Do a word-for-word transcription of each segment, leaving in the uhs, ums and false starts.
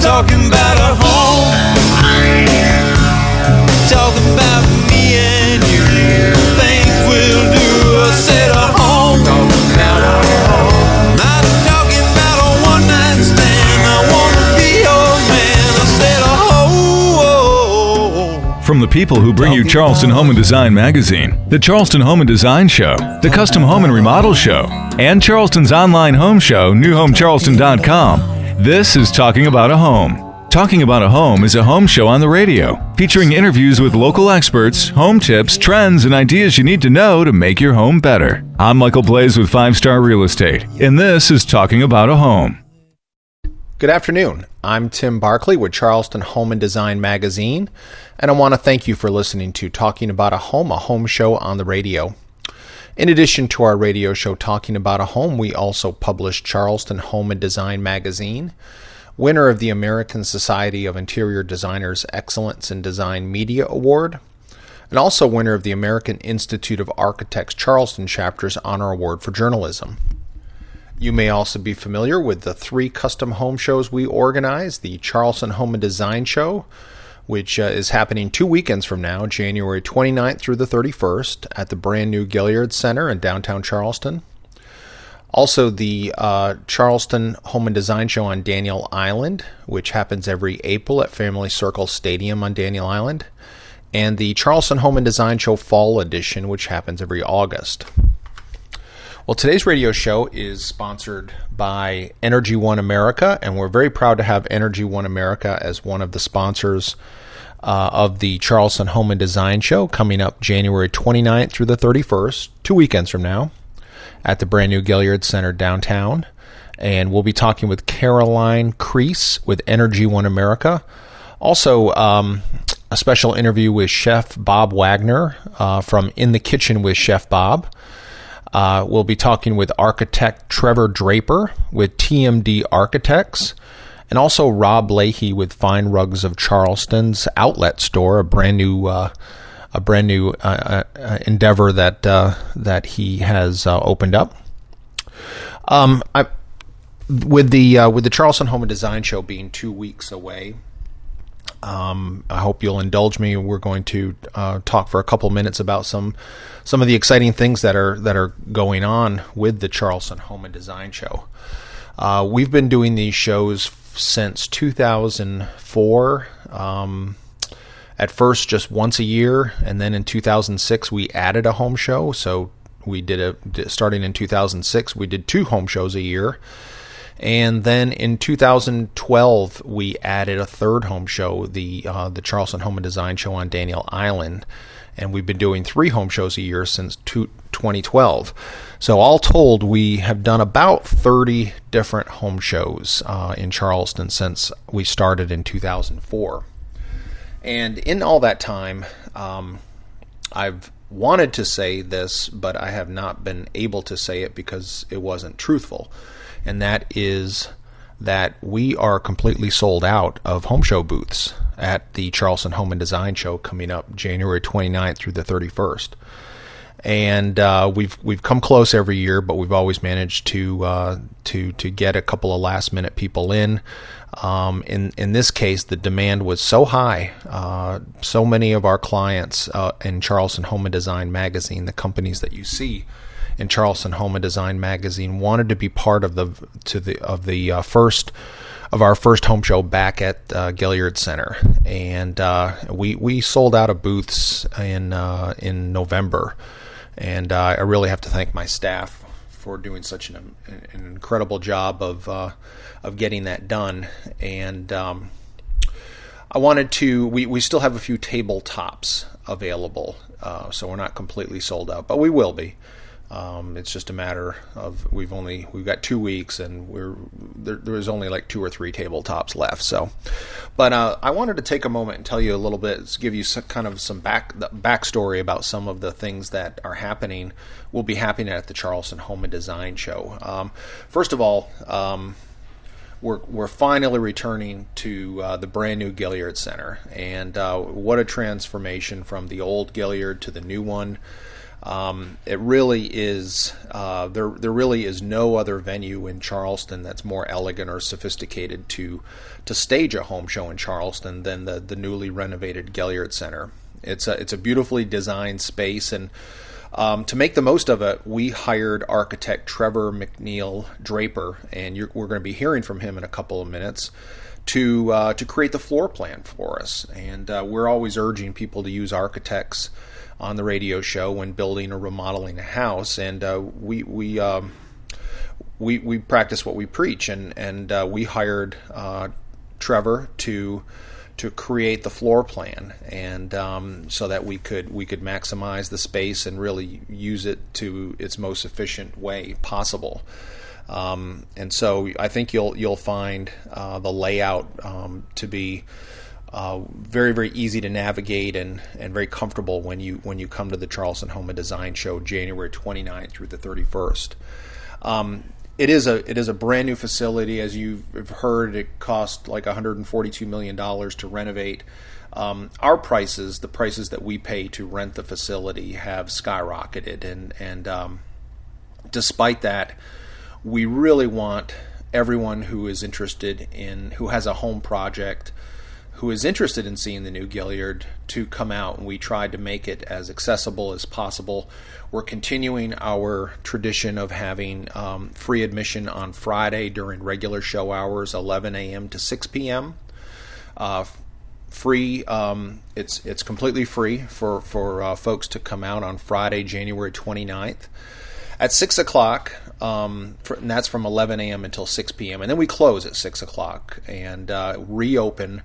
talking about a home. Talking about me and you. Things we'll do. I said a home. Talking about a home. Not talking about a one night stand. I wanna be your man. I said a home. From the people who bring you Charleston Home and Design Magazine, the Charleston Home and Design Show, the Custom Home and Remodel Show, and Charleston's online home show, new home charleston dot com. This is Talking About a Home. Talking About a Home is a home show on the radio, featuring interviews with local experts, home tips, trends, and ideas you need to know to make your home better. I'm Michael Blaze with Five Star Real Estate, and this is Talking About a Home. Good afternoon. I'm Tim Barkley with Charleston Home and Design Magazine, and I want to thank you for listening to Talking About a Home, a home show on the radio. In addition to our radio show Talking About a Home, we also publish Charleston Home and Design Magazine, winner of the American Society of Interior Designers Excellence in Design Media Award, and also winner of the American Institute of Architects Charleston Chapter's Honor Award for Journalism. You may also be familiar with the three custom home shows we organize, the Charleston Home and Design Show, which uh, is happening two weekends from now, January twenty-ninth through the thirty-first, at the brand new Gilliard Center in downtown Charleston. Also, the uh, Charleston Home and Design Show on Daniel Island, which happens every April at Family Circle Stadium on Daniel Island. And the Charleston Home and Design Show Fall Edition, which happens every August. Well, today's radio show is sponsored by Energy One America, and we're very proud to have Energy One America as one of the sponsors uh, of the Charleston Home and Design Show coming up January twenty-ninth through the thirty-first, two weekends from now, at the brand new Gilliard Center downtown. And we'll be talking with Caroline Crease with Energy One America. Also, um, a special interview with Chef Bob Wagner uh, from In the Kitchen with Chef Bob. Uh, we'll be talking with architect Trevor Draper with T M D Architects, and also Rob Leahy with Fine Rugs of Charleston's Outlet Store, a brand new uh, a brand new uh, uh, endeavor that uh, that he has uh, opened up. Um, I, with the uh, with the Charleston Home and Design Show being two weeks away, um, I hope you'll indulge me. We're going to uh, talk for a couple minutes about some some of the exciting things that are that are going on with the Charleston Home and Design Show. Uh, we've been doing these shows since two thousand four. Um, at first, just once a year, and then in two thousand six we added a home show. So we did a starting in two thousand six, we did two home shows a year. And then in two thousand twelve, we added a third home show, the uh, the Charleston Home and Design Show on Daniel Island. And we've been doing three home shows a year since twenty twelve. So all told, we have done about thirty different home shows uh, in Charleston since we started in two thousand four. And in all that time, um, I've wanted to say this, but I have not been able to say it because it wasn't truthful. And that is that we are completely sold out of home show booths at the Charleston Home and Design Show coming up January twenty-ninth through the thirty-first. And uh, we've we've come close every year, but we've always managed to uh, to to get a couple of last minute people in. Um, in in this case, the demand was so high. Uh, so many of our clients uh, in Charleston Home and Design Magazine, the companies that you see in Charleston Home and Design Magazine, wanted to be part of the to the of the uh, first of our first home show back at uh, Gilliard Center, and uh, we we sold out of booths in uh, in November, and uh, I really have to thank my staff for doing such an, an incredible job of uh, of getting that done. And um, I wanted to we we still have a few tabletops available, uh, so we're not completely sold out, but we will be. Um, it's just a matter of we've only we've got two weeks and we're there. There's only like two or three tabletops left. So, but uh, I wanted to take a moment and tell you a little bit, give you some, kind of some back backstory about some of the things that are happening. Will be happening at the Charleston Home and Design Show. Um, first of all, um, we're we're finally returning to uh, the brand new Gilliard Center, and uh, what a transformation from the old Gilliard to the new one. Um, it really is uh, there. There really is no other venue in Charleston that's more elegant or sophisticated to to stage a home show in Charleston than the the newly renovated Gaillard Center. It's a it's a beautifully designed space, and um, to make the most of it, we hired architect Trevor McNeil Draper, and you're, we're going to be hearing from him in a couple of minutes to uh, to create the floor plan for us. And uh, we're always urging people to use architects on the radio show when building or remodeling a house, and uh, we we um, we we practice what we preach, and and uh, we hired uh, Trevor to to create the floor plan, and um, so that we could we could maximize the space and really use it to its most efficient way possible. Um, and so I think you'll you'll find uh, the layout um, to be Uh, very, very easy to navigate and, and very comfortable when you when you come to the Charleston Home and Design Show January twenty-ninth through the thirty-first. Um, it is a it is a brand new facility. As you've heard, it cost like one hundred forty-two million dollars to renovate. Um, our prices, the prices that we pay to rent the facility, have skyrocketed, and and um, despite that, we really want everyone who is interested in who has a home project, who is interested in seeing the new Gaillard, to come out, and we tried to make it as accessible as possible. We're continuing our tradition of having um, free admission on Friday during regular show hours, eleven a.m. to six p.m. Uh, free. Um, it's it's completely free for for uh, folks to come out on Friday, January twenty-ninth at six o'clock. Um, for, and that's from eleven a.m. until six p.m. And then we close at six o'clock and uh, reopen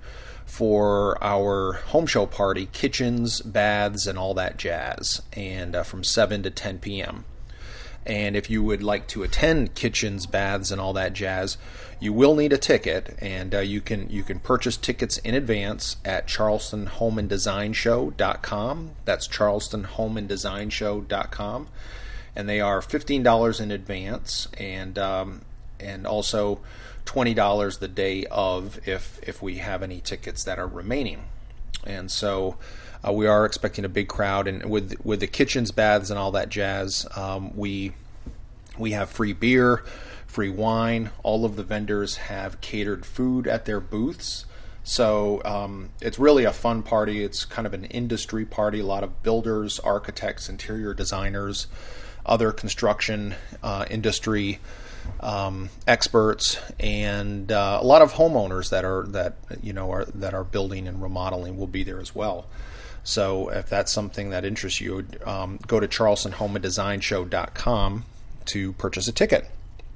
for our home show party, kitchens, baths, and all that jazz, and uh, from seven to ten p.m. And if you would like to attend kitchens, baths, and all that jazz, you will need a ticket, and uh, you can you can purchase tickets in advance at charleston home and design show dot com. That's charleston home and design show dot com, and they are fifteen dollars in advance, and um, and also twenty dollars the day of if if we have any tickets that are remaining. And so uh, we are expecting a big crowd, and with with the kitchens, baths, and all that jazz, um, we we have free beer, free wine. All of the vendors have catered food at their booths. So um, it's really a fun party. It's kind of an industry party. A lot of builders, architects, interior designers, other construction uh, industry Um, experts, and uh, a lot of homeowners that are that you know are that are building and remodeling will be there as well. So if that's something that interests you, um, go to charleston home and design show dot com to purchase a ticket.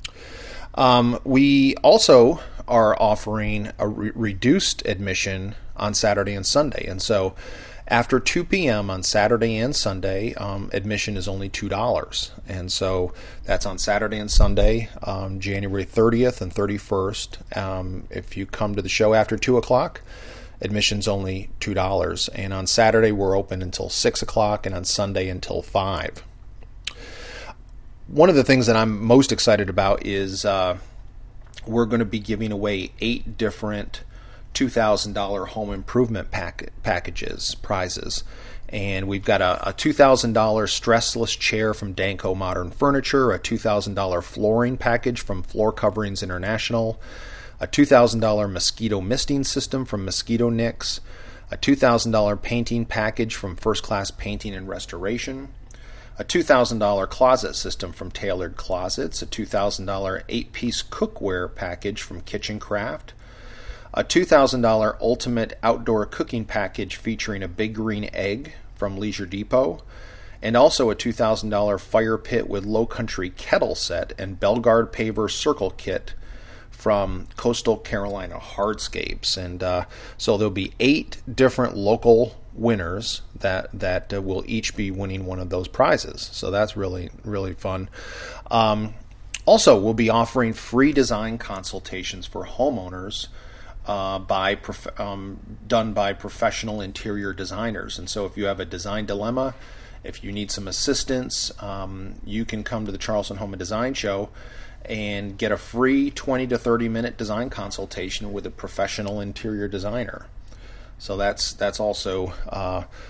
Um, we also are offering a re- reduced admission on Saturday and Sunday, and so after two p.m. on Saturday and Sunday, um, admission is only two dollars. And so that's on Saturday and Sunday, um, January thirtieth and thirty-first. Um, if you come to the show after two o'clock, admission's only two dollars. And on Saturday, we're open until six o'clock, and on Sunday until five. One of the things that I'm most excited about is uh, we're going to be giving away eight different two thousand dollars home improvement pack- packages, prizes. And we've got a, a two thousand dollars stressless chair from Danco Modern Furniture, a two thousand dollars flooring package from Floor Coverings International, a two thousand dollars mosquito misting system from Mosquito Nix, a two thousand dollars painting package from First Class Painting and Restoration, a two thousand dollars closet system from Tailored Closets, a two thousand dollars eight-piece cookware package from Kitchen Craft, a two thousand dollars ultimate outdoor cooking package featuring a big green egg from Leisure Depot, and also a two thousand dollars fire pit with Low Country kettle set and Belgard paver circle kit from Coastal Carolina Hardscapes. And uh, so there'll be eight different local winners that that uh, will each be winning one of those prizes. So that's really, really fun. Um, also, we'll be offering free design consultations for homeowners Uh, by prof- um, done by professional interior designers. And so if you have a design dilemma, if you need some assistance, um, you can come to the Charleston Home and Design Show and get a free twenty to thirty minute design consultation with a professional interior designer. So that's that's also uh,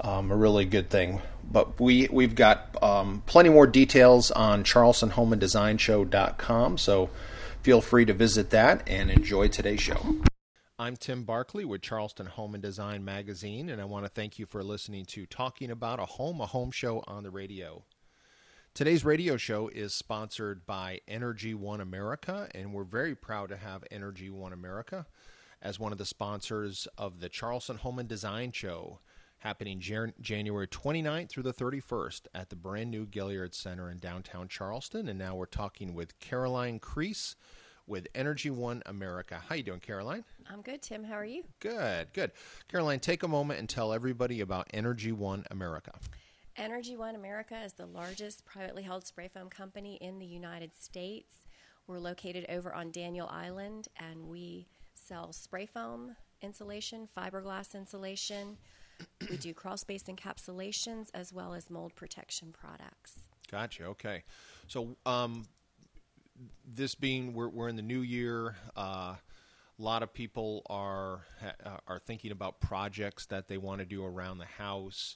um, a really good thing. But we, we've got um, plenty more details on charleston home and design show dot com, so feel free to visit that and enjoy today's show. I'm Tim Barkley with Charleston Home and Design Magazine, and I want to thank you for listening to Talking About a Home, a home show on the radio. Today's radio show is sponsored by Energy One America, and we're very proud to have Energy One America as one of the sponsors of the Charleston Home and Design Show, happening Jan- January twenty-ninth through the thirty-first at the brand new Gilliard Center in downtown Charleston. And now we're talking with Caroline Crease with Energy One America. How you doing, Caroline? I'm good, Tim. How are you? Good, good. Caroline, take a moment and tell everybody about Energy One America. Energy One America is the largest privately held spray foam company in the United States. We're located over on Daniel Island, and we sell spray foam insulation, fiberglass insulation. We do crawl space encapsulations as well as mold protection products. Gotcha. Okay. So um, this being, we're, we're in the new year. Uh, a lot of people are ha- are thinking about projects that they want to do around the house.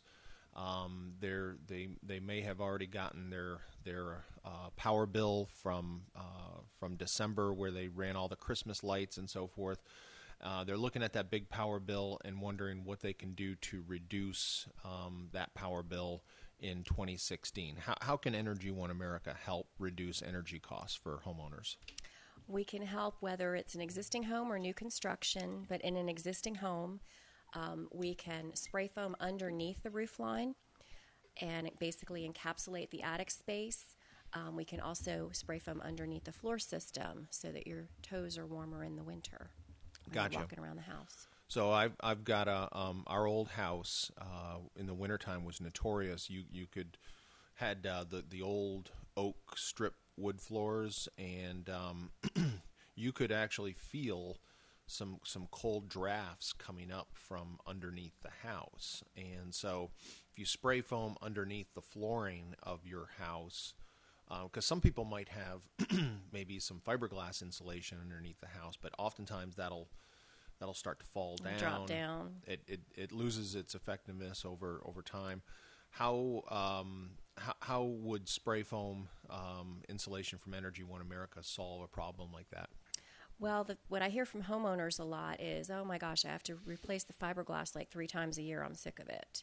Um, they're, they they may have already gotten their their uh, power bill from uh, from December, where they ran all the Christmas lights and so forth. Uh, they're looking at that big power bill and wondering what they can do to reduce um, that power bill in twenty sixteen. How, how can Energy One America help reduce energy costs for homeowners? We can help whether it's an existing home or new construction, but in an existing home, um, we can spray foam underneath the roof line and it basically encapsulate the attic space. Um, we can also spray foam underneath the floor system so that your toes are warmer in the winter. Gotcha. Walking around the house. So I've I've got a um, our old house uh, in the wintertime was notorious. You you could had uh, the the old oak strip wood floors, and um, you could actually feel some some cold drafts coming up from underneath the house. And so if you spray foam underneath the flooring of your house, because uh, some people might have maybe some fiberglass insulation underneath the house, but oftentimes that'll that'll start to fall down. Drop down. It it, it loses its effectiveness over, over time. How um how, how would spray foam um, insulation from Energy One America solve a problem like that? Well, the, what I hear from homeowners a lot is, oh my gosh, I have to replace the fiberglass like three times a year. I'm sick of it.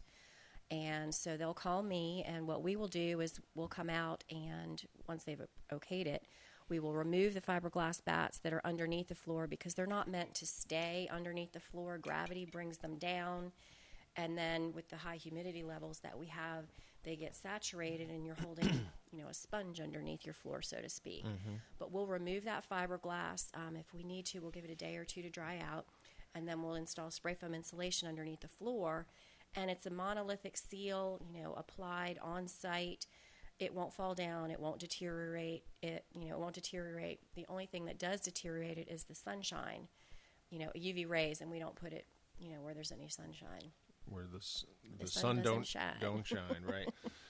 And so they'll call me, and what we will do is we'll come out, and once they've okayed it, we will remove the fiberglass bats that are underneath the floor because they're not meant to stay underneath the floor. Gravity brings them down, and then with the high humidity levels that we have, they get saturated, and you're holding, you know, a sponge underneath your floor, so to speak. Mm-hmm. But we'll remove that fiberglass. Um, if we need to, we'll give it a day or two to dry out, and then we'll install spray foam insulation underneath the floor. And it's a monolithic seal, you know, applied on site. It won't fall down. It won't deteriorate. It, you know, it won't deteriorate. The only thing that does deteriorate it is the sunshine, you know, U V rays, and we don't put it, you know, where there's any sunshine. Where the s- the, The sun, sun doesn't don't shine. don't shine, right?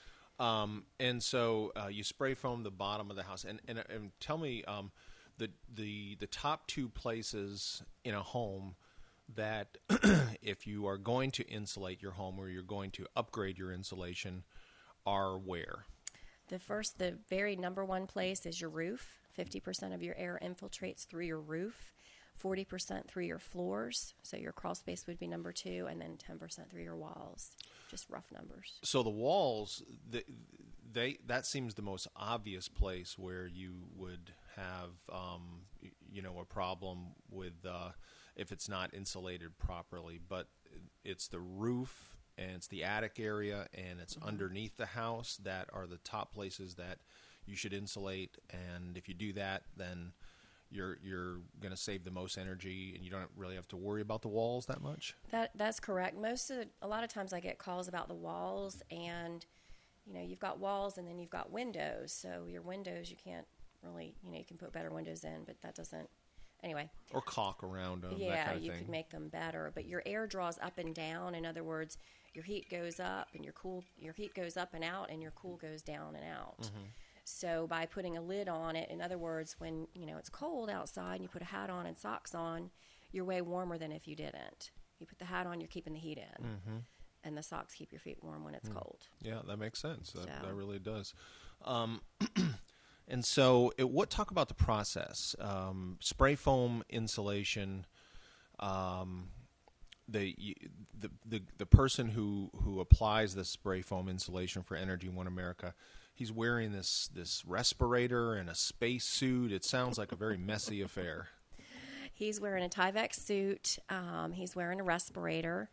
um, and so uh, you spray foam the bottom of the house, and and, and tell me um, the the the top two places in a home that if you are going to insulate your home or you're going to upgrade your insulation are where? The first, the very number one place is your roof. fifty percent of your air infiltrates through your roof, forty percent through your floors. So your crawl space would be number two, and then ten percent through your walls. Just rough numbers. So the walls, they, they that seems the most obvious place where you would have, um, you know, a problem with uh, if it's not insulated properly. But it's the roof, and it's the attic area, and it's mm-hmm. underneath the house that are the top places that you should insulate. And if you do that, then you're you're going to save the most energy, and you don't really have to worry about the walls that much. That that's correct. Most of the, a lot of times I get calls about the walls, and you know, you've got walls and then you've got windows. So your windows, you can't really, you know, you can put better windows in, but that doesn't. Anyway. Or caulk around them. Yeah, that kind of you thing. could make them better, but your air draws up and down. In other words, your heat goes up and your cool, your heat goes up and out, and your cool goes down and out. Mm-hmm. So by putting a lid on it, in other words, when you know it's cold outside and you put a hat on and socks on, you're way warmer than if you didn't. You put the hat on, you're keeping the heat in. Mm-hmm. and the socks keep your feet warm when it's Mm. cold. Yeah, that makes sense. That, So- that really does. Um, and so, it, what talk about the process? Um, spray foam insulation. Um, the, y- the the the person who, who applies the spray foam insulation for Energy One America, he's wearing this this respirator and a space suit. It sounds like a very messy affair. He's wearing a Tyvek suit. Um, he's wearing a respirator,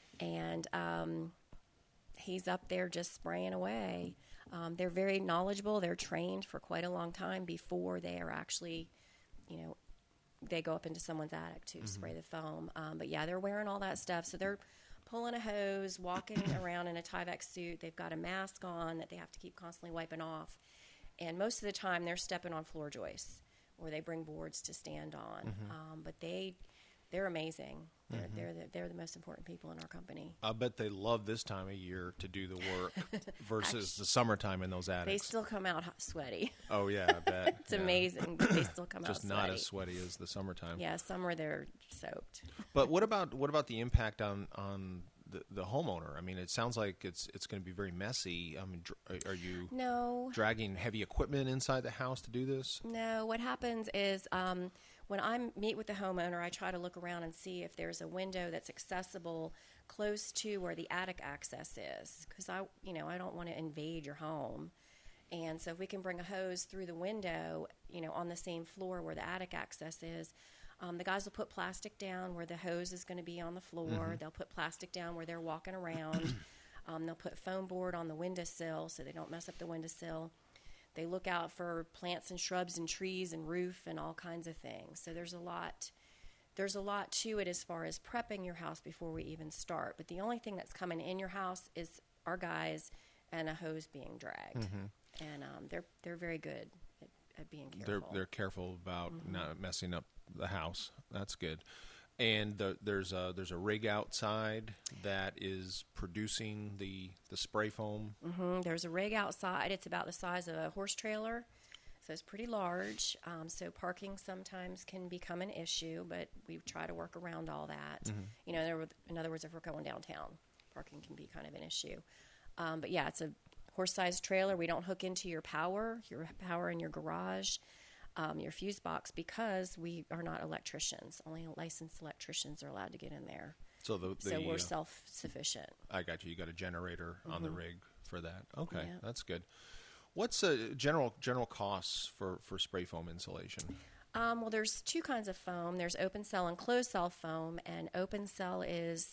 and um, he's up there just spraying away. Um, they're very knowledgeable. They're trained for quite a long time before they are actually, you know, they go up into someone's attic to spray the foam. Um, but yeah, they're wearing all that stuff. So they're pulling a hose, walking around in a Tyvek suit. They've got a mask on that they have to keep constantly wiping off. And most of the time, they're stepping on floor joists, or they bring boards to stand on. Mm-hmm. Um, but they, they're amazing. They're, they're, the, they're the most important people in our company. I bet they love this time of year to do the work versus the summertime in those attics. They still come out hot- sweaty. Oh yeah, I bet. It's Yeah. amazing, but they still come Just out not sweaty. as sweaty as the summertime. Yeah, summer they're soaked. But what about what about the impact on on the, the homeowner? I mean, it sounds like it's it's going to be very messy. I mean, dr- are you No, dragging heavy equipment inside the house to do this? no. What happens is um, when I meet with the homeowner, I try to look around and see if there's a window that's accessible close to where the attic access is, because I, you know, I don't want to invade your home. And so if we can bring a hose through the window, you know, on the same floor where the attic access is, um, the guys will put plastic down where the hose is going to be on the floor. They'll put plastic down where they're walking around. um, they'll put foam board on the windowsill so they don't mess up the windowsill. They look out for plants and shrubs and trees and roof and all kinds of things. So there's a lot. There's a lot to it as far as prepping your house before we even start. But the only thing that's coming in your house is our guys and a hose being dragged. And um, they're they're very good at, at being They're careful. they're careful about not messing up the house. That's good. And the, there's a there's a rig outside that is producing the the spray foam. Mhm. There's a rig outside. It's about the size of a horse trailer, so it's pretty large. Um, so parking sometimes can become an issue, but we try to work around all that. You know, there were, in other words, if we're going downtown, parking can be kind of an issue. Um, but yeah, it's a horse-sized trailer. We don't hook into your power, your power in your garage, um, your fuse box, because we are not electricians. Only licensed electricians are allowed to get in there. So the, the So we're uh, self-sufficient. I got you. You got a generator on the rig for that. Okay, Yeah. that's good. What's a general general costs for, for spray foam insulation? Um, well, there's two kinds of foam. There's open cell and closed cell foam, and open cell is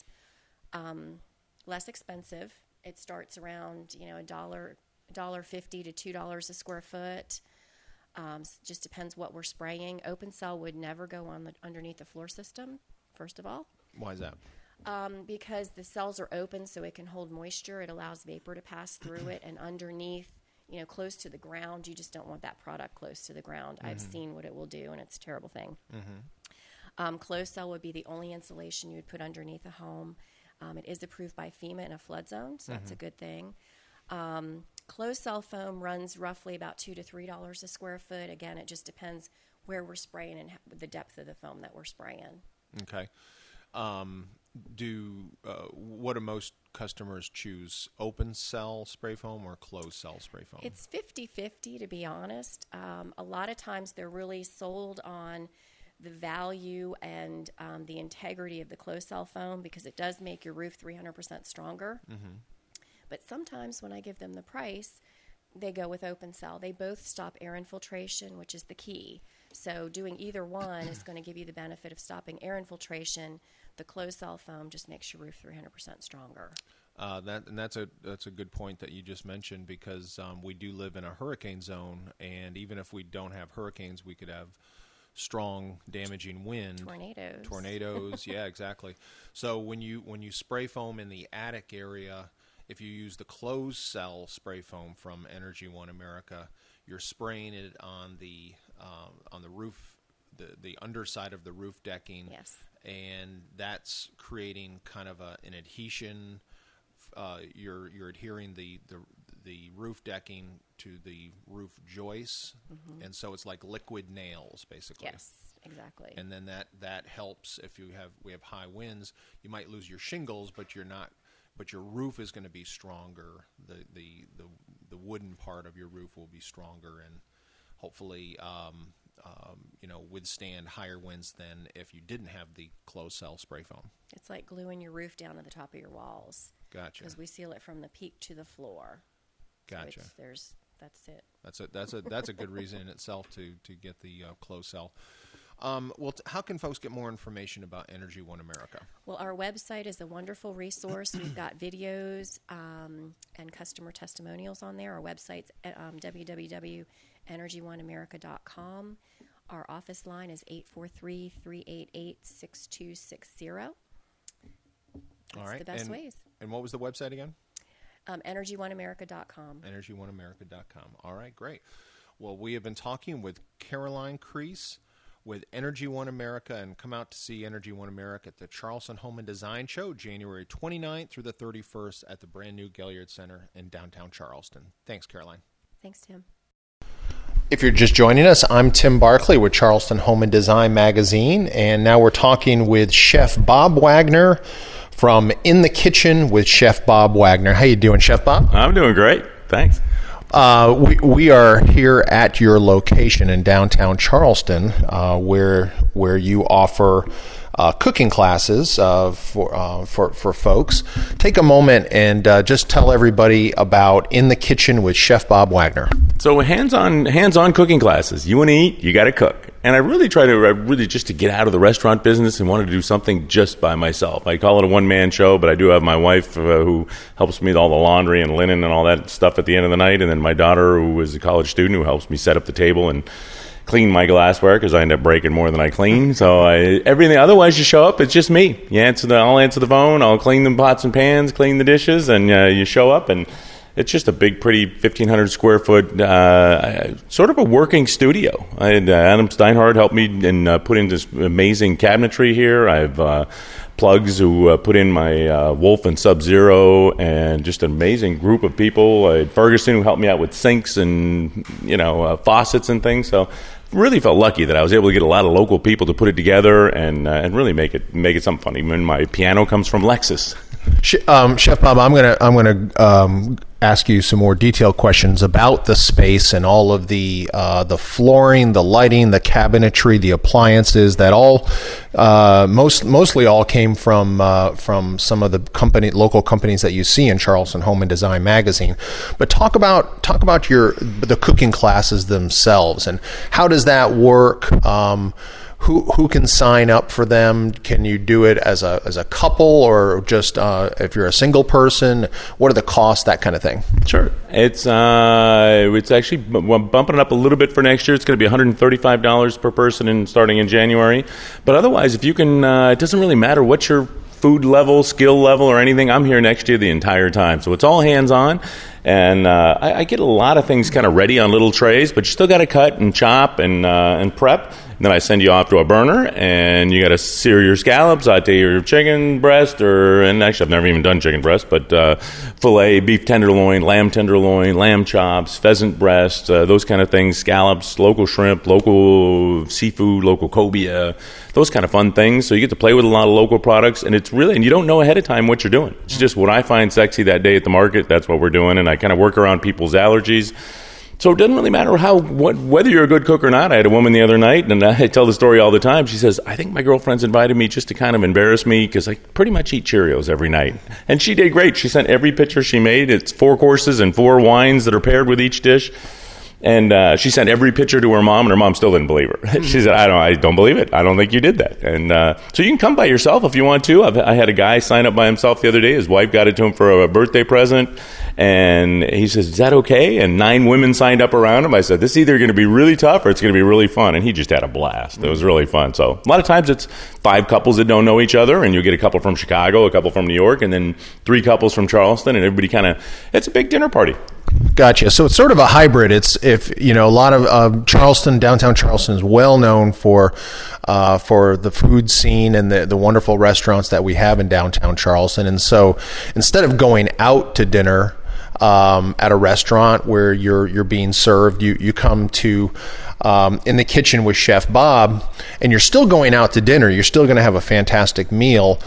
um, less expensive. It starts around, you know, a dollar, dollar fifty to two dollars a square foot. Um, s- just depends what we're spraying. Open cell would never go on the underneath the floor system. First of all, Why is that? um, because the cells are open, so it can hold moisture. It allows vapor to pass through it, and underneath, you know, close to the ground, you just don't want that product close to the ground. I've seen what it will do, and it's a terrible thing. Um, closed cell would be the only insulation you would put underneath a home. Um, it is approved by FEMA in a flood zone, so that's a good thing. Um, closed cell foam runs roughly about two to three dollars a square foot. Again, it just depends where we're spraying and h- the depth of the foam that we're spraying. Okay. Um, do uh, what do most customers choose? Open cell spray foam or closed cell spray foam? It's fifty-fifty, to be honest. Um, a lot of times they're really sold on the value and um, the integrity of the closed cell foam, because it does make your roof three hundred percent stronger. But sometimes when I give them the price, they go with open cell. They both stop air infiltration, which is the key. So doing either one is going to give you the benefit of stopping air infiltration. The closed cell foam just makes your roof three hundred percent stronger. Uh, that and that's a that's a good point that you just mentioned, because um, we do live in a hurricane zone, and even if we don't have hurricanes, we could have strong, damaging wind, Tornadoes. tornadoes. Yeah, exactly. So when you when you spray foam in the attic area, if you use the closed cell spray foam from Energy One America, you're spraying it on the um, on the roof, the the underside of the roof decking. Yes. And that's creating kind of a, an adhesion. Uh, you're you're adhering the, the the roof decking to the roof joists, and so it's like liquid nails, basically. Yes, exactly. And then that, that helps if you have we have high winds. You might lose your shingles, but you're not but your roof is going to be stronger. The, the the the wooden part of your roof will be stronger and hopefully um, um, you know withstand higher winds than if you didn't have the closed cell spray foam. It's like gluing your roof down to the top of your walls. Gotcha. Because we seal it from the peak to the floor. Gotcha. So there's that's it. That's a that's a that's a good reason in itself to to get the uh, closed cell. Um, well, t- how can folks get more information about Energy One America? Well, our website is a wonderful resource. We've got videos um, and customer testimonials on there. Our website's um, w w w dot energy one america dot com. Our office line is eight four three, three eight eight, six two six zero. That's All right. the best and, ways. And what was the website again? Um, energy one america dot com. energy one america dot com. All right, great. Well, we have been talking with Caroline Crease with Energy One America, and come out to see Energy One America at the Charleston Home and Design Show, January twenty-ninth through the thirty-first at the brand new Gaillard Center in downtown Charleston. Thanks, Caroline. Thanks, Tim. If you're just joining us, I'm Tim Barkley with Charleston Home and Design Magazine, and now we're talking with Chef Bob Wagner from In the Kitchen with Chef Bob Wagner. How you doing, Chef Bob? I'm doing great. Thanks. Uh, we we are here at your location in downtown Charleston, uh, where where you offer uh, cooking classes uh, for uh, for for folks. Take a moment and uh, just tell everybody about In the Kitchen with Chef Bob Wagner. So hands-on hands-on cooking classes. You want to eat, you got to cook. And I really try to uh, really just to get out of the restaurant business and wanted to do something just by myself. I call it a one-man show, but I do have my wife uh, who helps me with all the laundry and linen and all that stuff at the end of the night, and then my daughter, who is a college student, who helps me set up the table and clean my glassware because I end up breaking more than I clean. So I, everything otherwise, you show up, it's just me. You answer the, I'll answer the phone, I'll clean the pots and pans, clean the dishes, and uh, you show up and it's just a big, pretty fifteen hundred square foot, uh, sort of a working studio. I had, uh, Adam Steinhardt helped me and uh, put in this amazing cabinetry here. I have uh, plugs who uh, put in my uh, Wolf and Sub-Zero, and just an amazing group of people. I had Ferguson who helped me out with sinks and, you know, uh, faucets and things. So really felt lucky that I was able to get a lot of local people to put it together and uh, and really make it make it something funny. I mean, my piano comes from Lexus. Um, Chef Bob, I'm gonna I'm gonna um, ask you some more detailed questions about the space and all of the uh, the flooring, the lighting, the cabinetry, the appliances that all uh, most mostly all came from uh, from some of the company local companies that you see in Charleston Home and Design Magazine. But talk about talk about your the cooking classes themselves and how does that work? Um, Who who can sign up for them? Can you do it as a as a couple or just uh, if you're a single person? What are the costs? That kind of thing. Sure, it's uh, it's actually bumping it up a little bit for next year. It's going to be one hundred thirty-five dollars per person, in starting in January. But otherwise, if you can, uh, it doesn't really matter what your food level, skill level, or anything. I'm here next year the entire time, so it's all hands on. And uh, I, I get a lot of things kind of ready on little trays, but you still got to cut and chop and uh, and prep. And then I send you off to a burner, and you got to sear your scallops, saute your chicken breast, or and actually I've never even done chicken breast, but uh, filet, beef tenderloin, lamb tenderloin, lamb chops, pheasant breast, uh, those kind of things, scallops, local shrimp, local seafood, local cobia, those kind of fun things. So you get to play with a lot of local products, and it's really, and you don't know ahead of time what you're doing. It's just what I find sexy that day at the market. That's what we're doing, and I kind of work around people's allergies. So it doesn't really matter how what whether you're a good cook or not. I had a woman the other night, and I tell the story all the time. She says, I think my girlfriend's invited me just to kind of embarrass me because I pretty much eat Cheerios every night. And she did great. She sent every picture she made. It's four courses and four wines that are paired with each dish. And uh, she sent every picture to her mom, and her mom still didn't believe her. She said, I don't I don't believe it. I don't think you did that. And uh, so you can come by yourself if you want to. I've, I had a guy sign up by himself the other day. His wife got it to him for a birthday present. And he says, is that okay? And nine women signed up around him. I said, this is either going to be really tough or it's going to be really fun. And he just had a blast. It was really fun. So a lot of times it's five couples that don't know each other, and you'll get a couple from Chicago, a couple from New York, and then three couples from Charleston, and everybody kind of, it's a big dinner party. Gotcha. So it's sort of a hybrid. It's if you know a lot of uh, Charleston, downtown Charleston is well known for uh, for the food scene and the the wonderful restaurants that we have in downtown Charleston. And so instead of going out to dinner um, at a restaurant where you're you're being served, you you come to um, in the kitchen with Chef Bob, and you're still going out to dinner. You're still going to have a fantastic meal,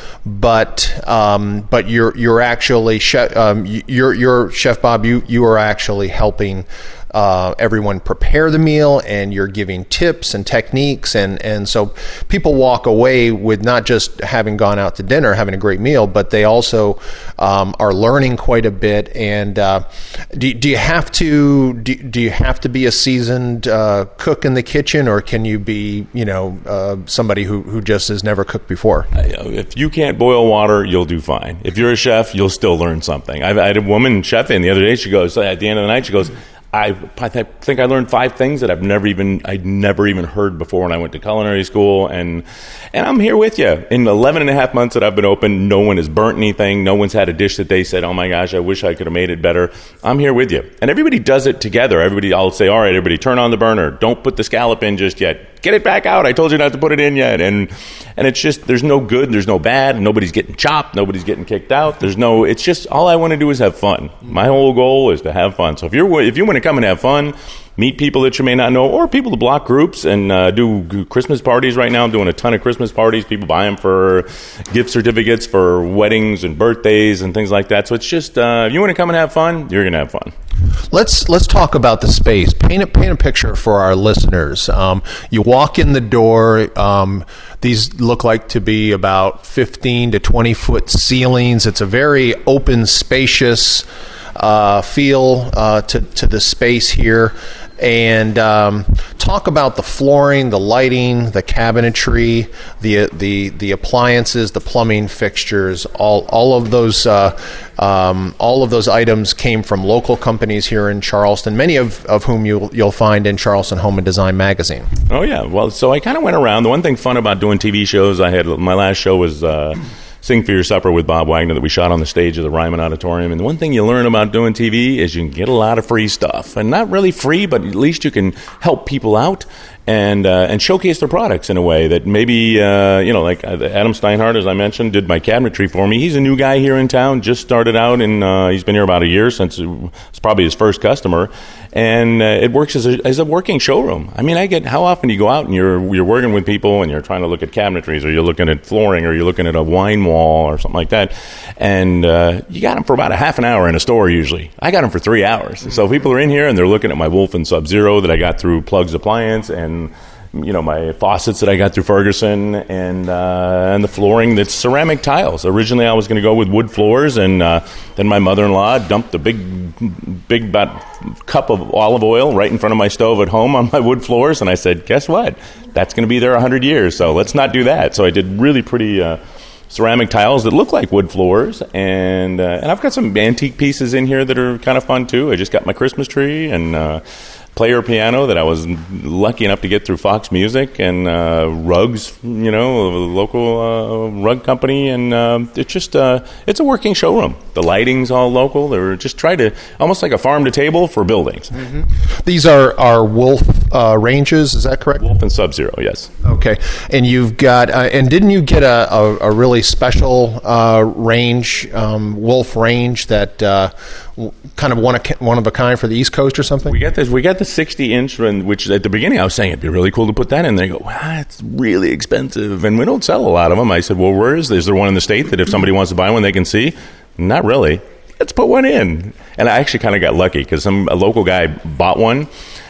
but um, but you're you're actually chef, um, you're you're Chef Bob. You you are actually helping Uh, everyone prepare the meal, and you're giving tips and techniques, and, and so people walk away with not just having gone out to dinner, having a great meal, but they also um, are learning quite a bit. And uh, do, do you have to do, do you have to be a seasoned uh, cook in the kitchen, or can you be you know uh, somebody who, who just has never cooked before? If you can't boil water, you'll do fine. If you're a chef, you'll still learn something. I've, I had a woman chef in the other day. She goes at the end of the night. She goes, I, I think I learned five things that I've never even I'd never even heard before when I went to culinary school, and and I'm here with you. In eleven and a half months that I've been open, no one has burnt anything. No one's had a dish that they said, "Oh my gosh, I wish I could have made it better." I'm here with you, and everybody does it together. Everybody, I'll say, "All right, everybody, turn on the burner. Don't put the scallop in just yet. Get it back out. I told you not to put it in yet." And and it's just there's no good, there's no bad. Nobody's getting chopped. Nobody's getting kicked out. There's no. It's just all I want to do is have fun. My whole goal is to have fun. So if you're if you want to come and have fun, meet people that you may not know, or people to block groups and uh, do Christmas parties. Right now I'm doing a ton of Christmas parties. People buy them for gift certificates for weddings and birthdays and things like that. So it's just, uh, if you want to come and have fun, you're going to have fun. Let's let's talk about the space. Paint a, paint a picture for our listeners. Um, you walk in the door. Um, these look like to be about fifteen to twenty foot ceilings. It's a very open, spacious uh, feel uh, to to the space here. And um, talk about the flooring, the lighting, the cabinetry, the the the appliances, the plumbing fixtures. All all of those uh, um, all of those items came from local companies here in Charleston. Many of, of whom you'll you'll find in Charleston Home and Design magazine. Oh yeah, well, so I kind of went around. The one thing fun about doing T V shows, I had my last show was. Uh, Sing for Your Supper with Bob Wagner that we shot on the stage of the Ryman Auditorium. And the one thing you learn about doing T V is you can get a lot of free stuff. And not really free, but at least you can help people out and uh, and showcase their products in a way that maybe, uh, you know, like Adam Steinhardt, as I mentioned, did my cabinetry for me. He's a new guy here in town, just started out, and uh, he's been here about a year since it's probably his first customer. And uh, it works as a, as a working showroom. I mean, I get, how often do you go out and you're you're working with people and you're trying to look at cabinetries, or you're looking at flooring, or you're looking at a wine wall or something like that, and uh, you got them for about a half an hour in a store usually. I got them for three hours. So people are in here and they're looking at my Wolf and Sub-Zero that I got through Plugs Appliance, and you know, my faucets that I got through Ferguson, and uh, and the flooring that's ceramic tiles. Originally, I was going to go with wood floors, and uh, then my mother-in-law dumped a big, big about cup of olive oil right in front of my stove at home on my wood floors, and I said, guess what? That's going to be there a hundred years, so let's not do that. So I did really pretty uh, ceramic tiles that look like wood floors, and uh, and I've got some antique pieces in here that are kind of fun too. I just got my Christmas tree and. Uh, player piano that I was lucky enough to get through Fox Music, and uh, rugs, you know, a local uh, rug company, and uh, it's just uh, it's a working showroom. The lighting's all local. They're just try to almost like a farm to table for buildings. Mm-hmm. These are are Wolf uh, ranges, is that correct? Wolf and Sub-Zero, yes. Okay, and you've got uh, and didn't you get a, a, a really special uh, range, um, Wolf range that uh, kind of one of one of a kind for the East Coast or something? We got this. We got the sixty inch, which at the beginning I was saying it'd be really cool to put that in. They go, wow, it's really expensive, and we don't sell a lot of them. I said, well, where is there? Is there one in the state that if somebody wants to buy one, they can see? Not really. Let's put one in. And I actually kind of got lucky because some a local guy bought one,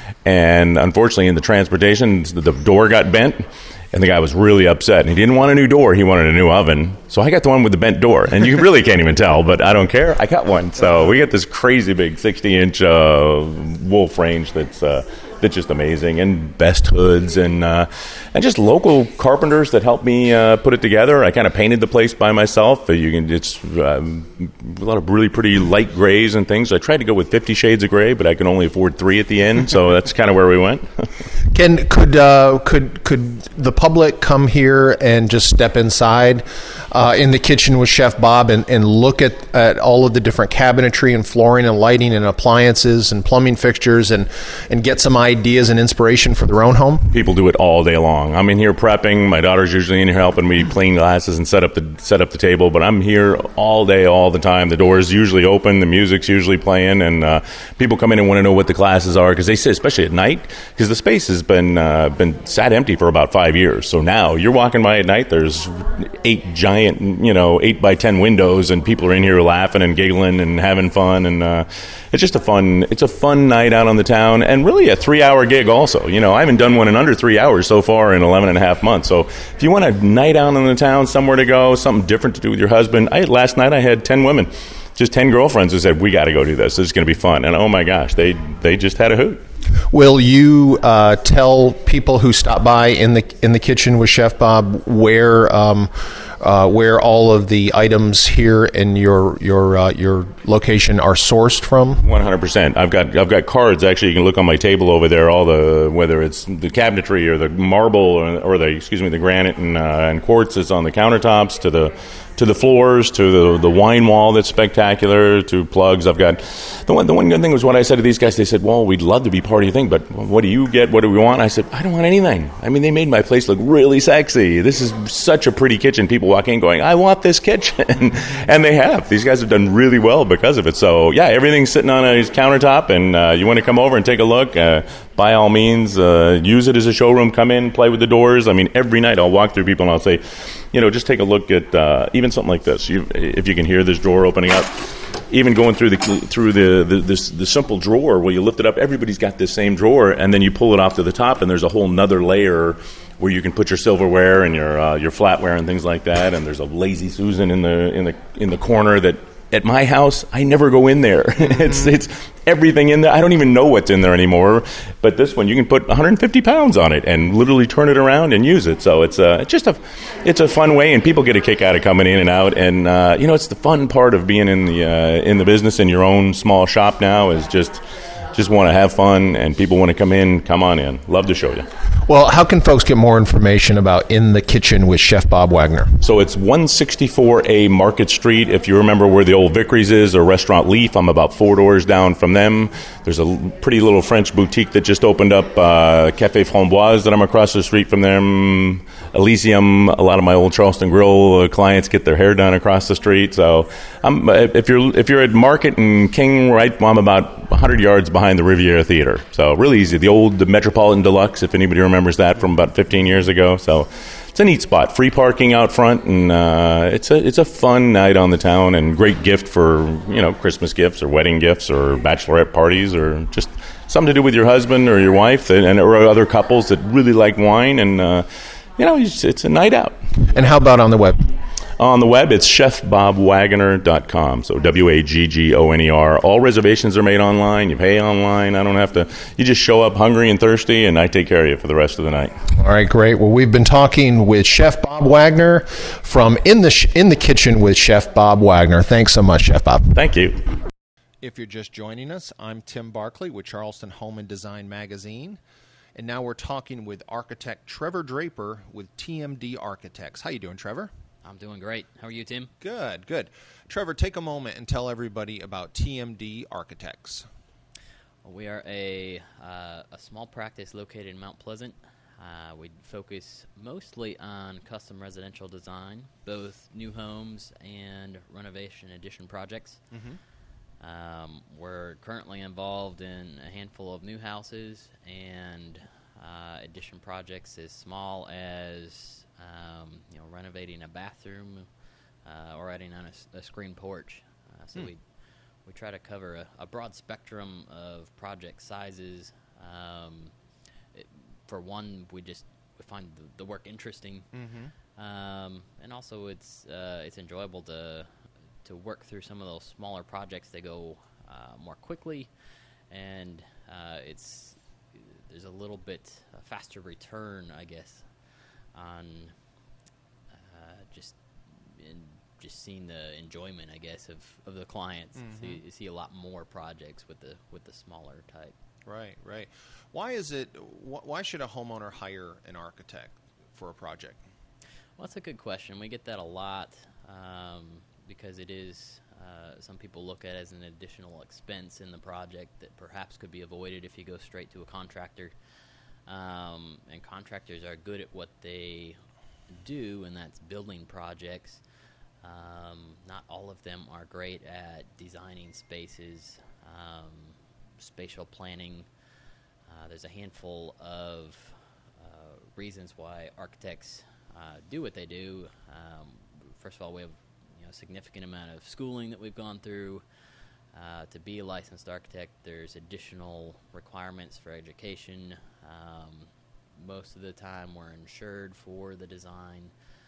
and unfortunately in the transportation, the door got bent. And the guy was really upset, and he didn't want a new door. He wanted a new oven. So I got the one with the bent door, and you really can't even tell, but I don't care. I got one. So we got this crazy big sixty inch uh, Wolf range that's uh, that's just amazing, and best hoods, and uh, and just local carpenters that helped me uh, put it together. I kind of painted the place by myself. You can it's um, a lot of really pretty light grays and things. I tried to go with fifty shades of gray, but I can only afford three at the end, so that's kind of where we went. Can could uh, could could the public come here and just step inside uh, in the kitchen with Chef Bob and, and look at, at all of the different cabinetry and flooring and lighting and appliances and plumbing fixtures and, and get some ideas and inspiration for their own home? People do it all day long. I'm in here prepping. My daughter's usually in here helping me clean glasses and set up the set up the table. But I'm here all day, all the time. The door's usually open. The music's usually playing, and uh, people come in and want to know what the classes are because they say, especially at night, because the space has been uh, been sat empty for about five years. So now you're walking by at night. There's eight giant, you know, eight by ten windows, and people are in here laughing and giggling and having fun, and uh, it's just a fun. It's a fun night out on the town, and really a three-hour gig. Also, you know, I haven't done one in under three hours so far in eleven and a half months. So if you want a night out in the town, somewhere to go, something different to do with your husband, I last night I had ten women, just ten girlfriends who said, we got to go do this. This is going to be fun. And oh my gosh, they they just had a hoot. Will you uh, tell people who stop by in the in the kitchen with Chef Bob where um, uh, where all of the items here in your your uh, your location are sourced from? one hundred percent. I've got I've got cards. Actually, you can look on my table over there. All the whether it's the cabinetry or the marble or, or the excuse me the granite and uh, and quartz that's on the countertops to the to the floors, to the the wine wall that's spectacular, to plugs. I've got the one the one good thing was what I said to these guys. They said, "Well, we'd love to be part of your thing, but what do you get? What do we want?" I said, "I don't want anything." I mean, they made my place look really sexy. This is such a pretty kitchen. People walk in going, "I want this kitchen," and they have. These guys have done really well because of it. So yeah, everything's sitting on a countertop, and uh, you want to come over and take a look. Uh, by all means, uh, use it as a showroom. Come in, play with the doors. I mean, every night I'll walk through people and I'll say, you know, just take a look at uh, even something like this. You, if you can hear this drawer opening up, even going through the through the the, this, the simple drawer where you lift it up, everybody's got this same drawer, and then you pull it off to the top, and there's a whole nother layer where you can put your silverware and your uh, your flatware and things like that. And there's a Lazy Susan in the in the in the corner that. At my house, I never go in there. it's it's everything in there. I don't even know what's in there anymore. But this one, you can put one hundred fifty pounds on it and literally turn it around and use it. So it's uh, just a it's a fun way, and people get a kick out of coming in and out. And uh, you know, it's the fun part of being in the uh, in the business in your own small shop now is just just want to have fun, and people want to come in. Come on in. Love to show you. Well, how can folks get more information about In the Kitchen with Chef Bob Wagner? So it's one sixty-four A Market Street. If you remember where the old Vickery's is, or Restaurant Leaf, I'm about four doors down from them. There's a pretty little French boutique that just opened up, uh, Café Framboise, that I'm across the street from them. Elysium, a lot of my old Charleston Grill uh, clients get their hair done across the street. So I'm, if you're if you're at Market and King, right, well, I'm about one hundred yards behind the Riviera Theater. So really easy. The old the Metropolitan Deluxe, if anybody remembers that from about fifteen years ago. So it's a neat spot. Free parking out front, and uh, it's a it's a fun night on the town, and great gift for, you know, Christmas gifts or wedding gifts or bachelorette parties, or just something to do with your husband or your wife, and, and or other couples that really like wine. And uh, you know, it's, it's a night out. And how about on the web? On the web, it's chef bob wagner dot com, so W A G G O N E R. All reservations are made online. You pay online. I don't have to. You just show up hungry and thirsty, and I take care of you for the rest of the night. All right, great. Well, we've been talking with Chef Bob Wagner from In the in the Kitchen with Chef Bob Wagner. Thanks so much, Chef Bob. Thank you. If you're just joining us, I'm Tim Barkley with Charleston Home and Design Magazine, and now we're talking with architect Trevor Draper with T M D Architects. How you doing, Trevor? I'm doing great. How are you, Tim? Good, good. Trevor, take a moment and tell everybody about T M D Architects. Well, we are a uh, a small practice located in Mount Pleasant. Uh, we focus mostly on custom residential design, both new homes and renovation addition projects. Mm-hmm. Um, we're currently involved in a handful of new houses and uh, addition projects as small as Um, you know, renovating a bathroom uh, or adding on a, a screen porch. Uh, so hmm. we we try to cover a, a broad spectrum of project sizes. Um, it, for one, we just we find the, the work interesting, mm-hmm. um, and also it's uh, it's enjoyable to to work through some of those smaller projects. They go uh, more quickly, and uh, it's there's a little bit a faster return, I guess, on uh, just in just seeing the enjoyment, I guess, of, of the clients. Mm-hmm. So you, you see a lot more projects with the with the smaller type. Right, right. Why is it? Wh- why should a homeowner hire an architect for a project? Well, that's a good question. We get that a lot um, because it is, uh, some people look at it as an additional expense in the project that perhaps could be avoided if you go straight to a contractor. Um, and contractors are good at what they do, and that's building projects. Um, not all of them are great at designing spaces, um, spatial planning. Uh, there's a handful of uh, reasons why architects uh, do what they do. Um, first of all, we have you know, a significant amount of schooling that we've gone through. Uh, to be a licensed architect, there's additional requirements for education. Um, most of the time, we're insured for the design.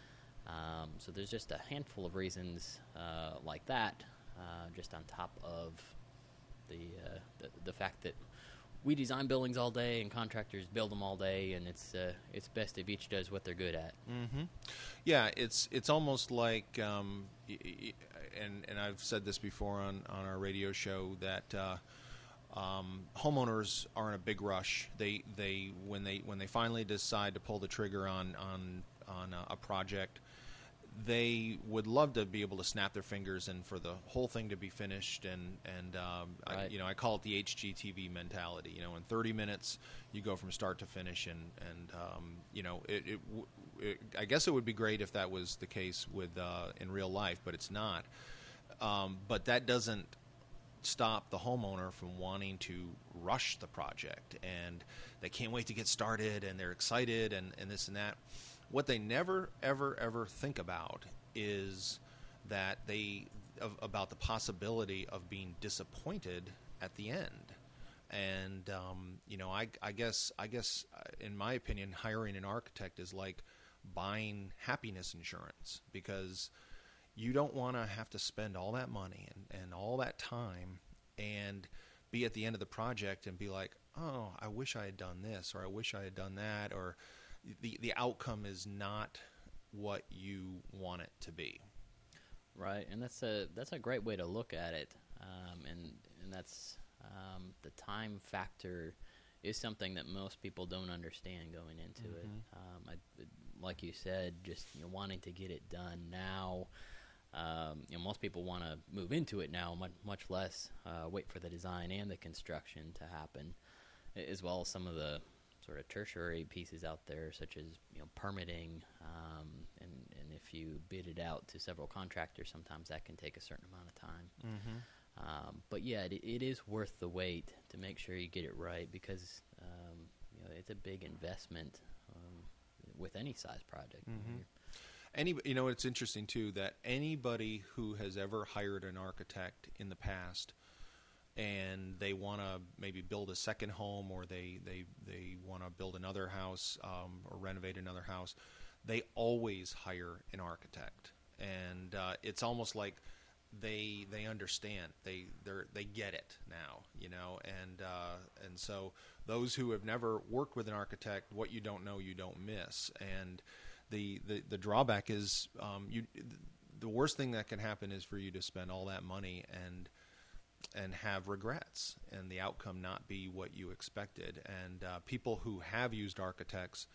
Um, so there's just a handful of reasons uh, like that, uh, just on top of the, uh, the the fact that we design buildings all day and contractors build them all day, and it's uh, it's best if each does what they're good at. Mm-hmm. Yeah, it's it's almost like, um, y- y- and and I've said this before on, on our radio show that uh, um, homeowners are in a big rush. They they when they when they finally decide to pull the trigger on on on a, a project, they would love to be able to snap their fingers and for the whole thing to be finished. And and um, I, Right. you know I call it the H G T V mentality. You know, in thirty minutes you go from start to finish. And and um, you know it, it, w- it. I guess it would be great if that was the case with uh, in real life, but it's not. Um, but that doesn't stop the homeowner from wanting to rush the project, and they can't wait to get started, and they're excited, and, and this and that. What they never, ever, ever think about is that they of, about the possibility of being disappointed at the end. And um, you know, I, I guess, I guess, uh, in my opinion, hiring an architect is like buying happiness insurance, because you don't want to have to spend all that money and, and all that time and be at the end of the project and be like, oh, I wish I had done this, or I wish I had done that, or the the outcome is not what you want it to be. Right, and that's a that's a great way to look at it, um, and and that's um, the time factor is something that most people don't understand going into it. Um, I, like you said, just you know, wanting to get it done now. Um, you know, most people want to move into it now, much, much less uh, wait for the design and the construction to happen, as well as some of the sort of tertiary pieces out there, such as you know permitting, um, and and if you bid it out to several contractors, sometimes that can take a certain amount of time. Mm-hmm. Um, but yeah, it, it is worth the wait to make sure you get it right, because um, you know it's a big investment um, with any size project. You know, Mhm. you're- Any, you know, it's interesting too that anybody who has ever hired an architect in the past, and they want to maybe build a second home, or they they they want to build another house, um, or renovate another house, they always hire an architect, and uh, it's almost like they they understand, they they they get it now, you know, and uh, and so those who have never worked with an architect, what you don't know, you don't miss. And The, the, the drawback is um, you. The worst thing that can happen is for you to spend all that money and and have regrets, and the outcome not be what you expected. And uh, people who have used architects,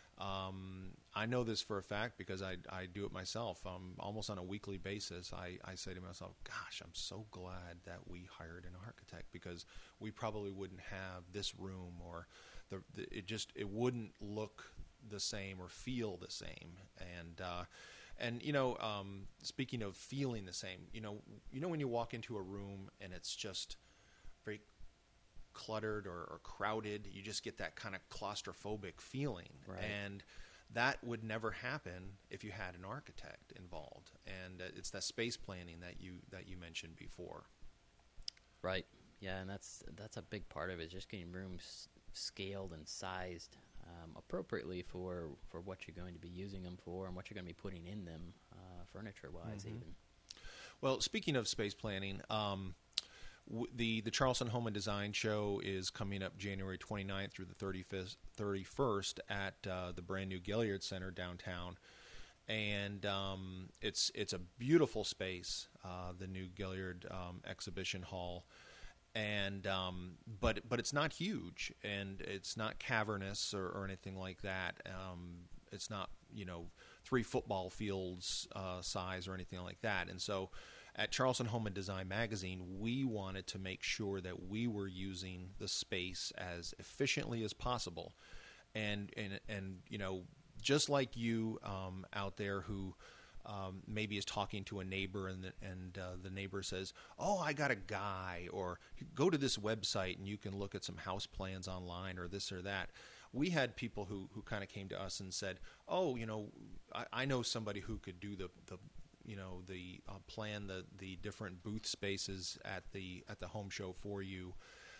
um, I know this for a fact because I, I do it myself. Um, almost on a weekly basis, I, I say to myself, "Gosh, I'm so glad that we hired an architect, because we probably wouldn't have this room, or the, the it just it wouldn't look the same or feel the same." And uh, and you know, um, speaking of feeling the same, you know, you know when you walk into a room and it's just very cluttered or, or crowded, you just get that kind of claustrophobic feeling. Right. And that would never happen if you had an architect involved. And uh, it's that space planning that you that you mentioned before. Right. Yeah, and that's that's a big part of it, is just getting rooms scaled and sized um, appropriately for, for what you're going to be using them for and what you're going to be putting in them, uh, furniture-wise, Mhm. even. Well, speaking of space planning, um, w- the the Charleston Home and Design Show is coming up January twenty-ninth through the thirty-fifth, thirty-first at uh, the brand new Gilliard Center downtown. And um, it's it's a beautiful space, uh, the new Gilliard um, Exhibition Hall. And um, but but it's not huge, and it's not cavernous or, or anything like that. Um, it's not, you know, three football fields uh, size or anything like that. And so at Charleston Home and Design Magazine, we wanted to make sure that we were using the space as efficiently as possible. And, and, and you know, just like you um, out there who um, maybe is talking to a neighbor and, the, and uh, the neighbor says, oh, I got a guy, or go to this website and you can look at some house plans online or this or that. We had people who, who kind of came to us and said, oh, you know, I, I know somebody who could do the, the you know, the uh, plan the, the different booth spaces at the at the home show for you.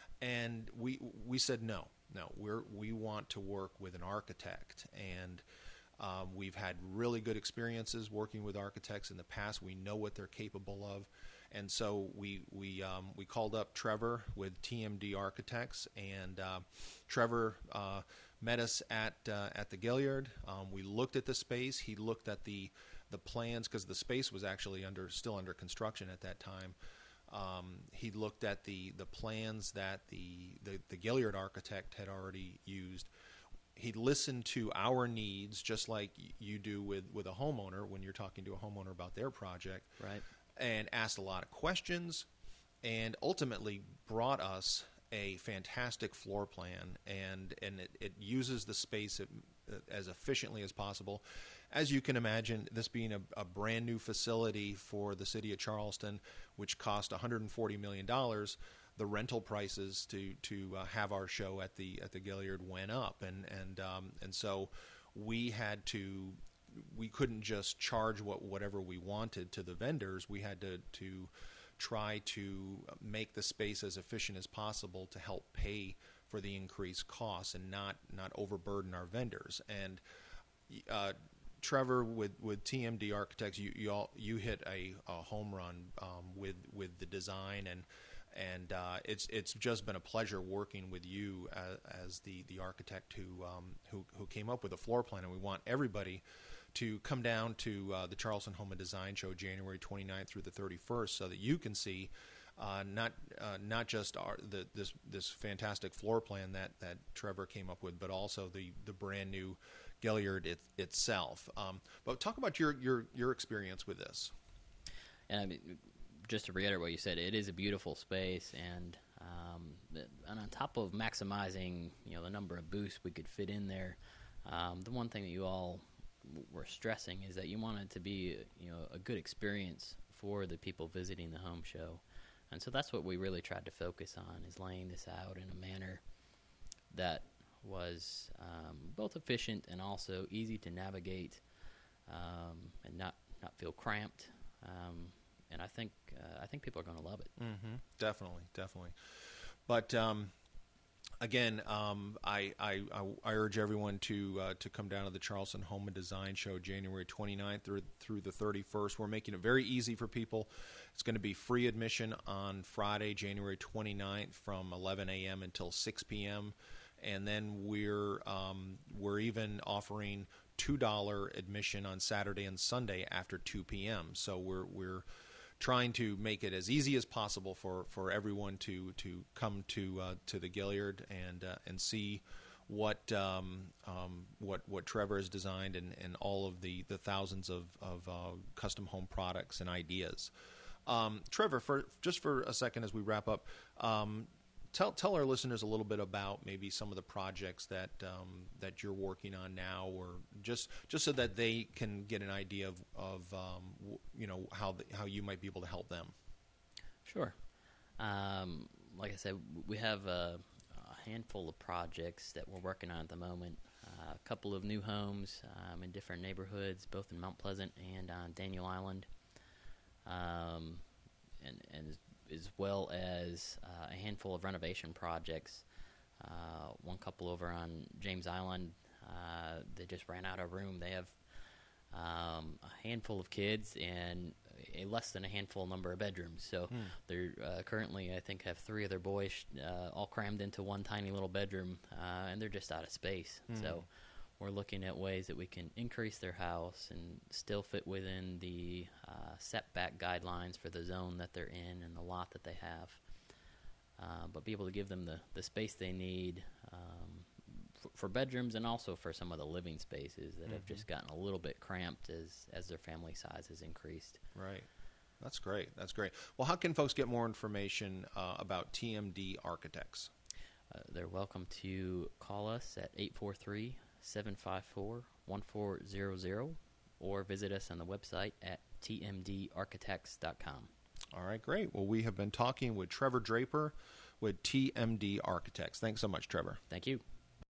And we we said no, no, we're we want to work with an architect, and um, we've had really good experiences working with architects in the past. We know what they're capable of, and so we we um, we called up Trevor with T M D Architects, and uh, Trevor uh, met us at uh, at the Gaillard. Um, we looked at the space. He looked at the the plans, because the space was actually under still under construction at that time. Um, he looked at the, the plans that the, the, the Gaillard architect had already used. He listened to our needs, just like you do with, with a homeowner when you're talking to a homeowner about their project. Right. And asked a lot of questions, and ultimately brought us a fantastic floor plan, and, and it, it uses the space as efficiently as possible. As you can imagine, this being a, a brand new facility for the city of Charleston, which cost one hundred forty million dollars, the rental prices to to uh, have our show at the at the Gaillard went up, and and um, and so we had to we couldn't just charge what whatever we wanted to the vendors. We had to to try to make the space as efficient as possible to help pay for the increased costs and not not overburden our vendors. And uh, Trevor, with, with T M D Architects, you you, all, you hit a, a home run um, with with the design, and and uh, it's it's just been a pleasure working with you as, as the, the architect who um, who who came up with a floor plan. And we want everybody to come down to uh, the Charleston Home and Design Show January twenty-ninth through the thirty-first, so that you can see uh, not uh, not just our the, this this fantastic floor plan that, that Trevor came up with, but also the, the brand new Gaillard it, itself. Um, but talk about your, your your experience with this. And I mean, just to reiterate what you said, it is a beautiful space, and um, and on top of maximizing, you know, the number of booths we could fit in there, um, the one thing that you all were stressing is that you want it to be, you know, a good experience for the people visiting the home show. And so that's what we really tried to focus on, is laying this out in a manner that was um, both efficient and also easy to navigate, um, and not, not feel cramped. Um, and I think uh, I think people are going to love it. Mm-hmm. Definitely, definitely. But um, again, um, I, I, I urge everyone to uh, to come down to the Charleston Home and Design Show January twenty-ninth through, through the thirty-first. We're making it very easy for people. It's going to be free admission on Friday, January twenty-ninth, from eleven a.m. until six p.m. And then we're um, we're even offering two dollars admission on Saturday and Sunday after two p.m. So we're we're trying to make it as easy as possible for, for everyone to, to come to uh, to the Gaillard and uh, and see what um, um, what what Trevor has designed, and, and all of the, the thousands of, of uh, custom home products and ideas. Um, Trevor, for just for a second as we wrap up, um, tell tell our listeners a little bit about maybe some of the projects that um, that you're working on now, or just just so that they can get an idea of, of um, w- you know how the, how you might be able to help them. Sure. Um, like I said, we have a, a handful of projects that we're working on at the moment. Uh, a couple of new homes um, in different neighborhoods, both in Mount Pleasant and on Daniel Island, um, and and. as well as uh, a handful of renovation projects. Uh, one couple over on James Island, uh, they just ran out of room. They have um, a handful of kids and a less than a handful number of bedrooms. So hmm. they're uh, currently, I think, have three of their boys uh, all crammed into one tiny little bedroom, uh, and they're just out of space. Hmm. So we're looking at ways that we can increase their house and still fit within the uh, setback guidelines for the zone that they're in and the lot that they have, uh, but be able to give them the, the space they need um, for, for bedrooms and also for some of the living spaces that mm-hmm. have just gotten a little bit cramped as, as their family size has increased. Right. That's great. That's great. Well, how can folks get more information uh, about T M D Architects? Uh, they're welcome to call us at eight four three, seven five four, one four zero zero or visit us on the website at t m d architects dot com. All right, great. Well, we have been talking with Trevor Draper with T M D Architects. Thanks so much, Trevor. Thank you.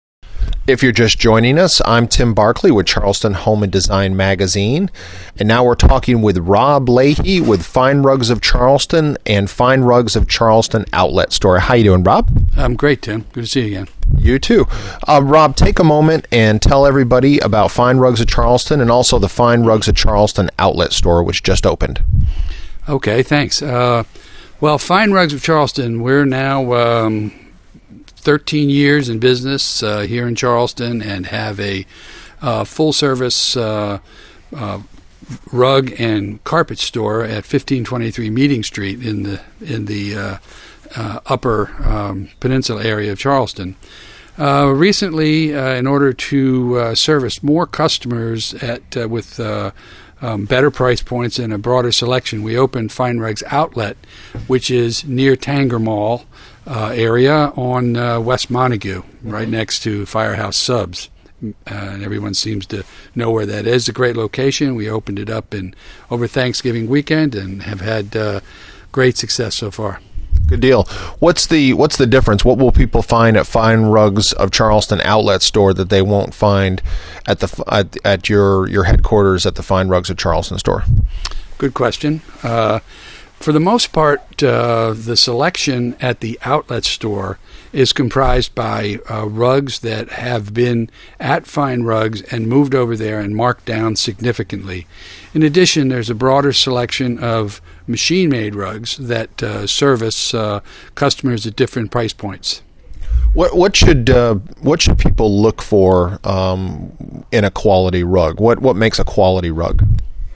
If you're just joining us, I'm Tim Barkley with Charleston Home and Design Magazine, and now we're talking with Rob Leahy with Fine Rugs of Charleston and Fine Rugs of Charleston Outlet Store. How you doing, Rob? I'm great, Tim. Good to see you again. You too. Uh, Rob, take a moment and tell everybody about Fine Rugs of Charleston and also the Fine Rugs of Charleston Outlet Store, which just opened. Okay, thanks. Uh, well, Fine Rugs of Charleston, we're now Um, thirteen years in business uh, here in Charleston and have a uh, full-service uh, uh, rug and carpet store at fifteen twenty-three Meeting Street in the in the uh, uh, upper um, peninsula area of Charleston. Uh, recently, uh, in order to uh, service more customers at uh, with uh, um, better price points and a broader selection, we opened Fine Rugs Outlet, which is near Tanger Mall uh, area on uh, West Montague, mm-hmm. right next to Firehouse Subs. Uh, and everyone seems to know where that is. It's a great location. We opened it up in over Thanksgiving weekend and have had uh, great success so far. Good deal. What's the what's the difference? What will people find at Fine Rugs of Charleston Outlet Store that they won't find at the at, at your your headquarters at the Fine Rugs of Charleston store? Good question. Uh, for the most part, uh, the selection at the outlet store is comprised by uh, rugs that have been at Fine Rugs and moved over there and marked down significantly. In addition, there's a broader selection of machine-made rugs that uh, service uh, customers at different price points. What what should uh, what should people look for um, in a quality rug? What what makes a quality rug?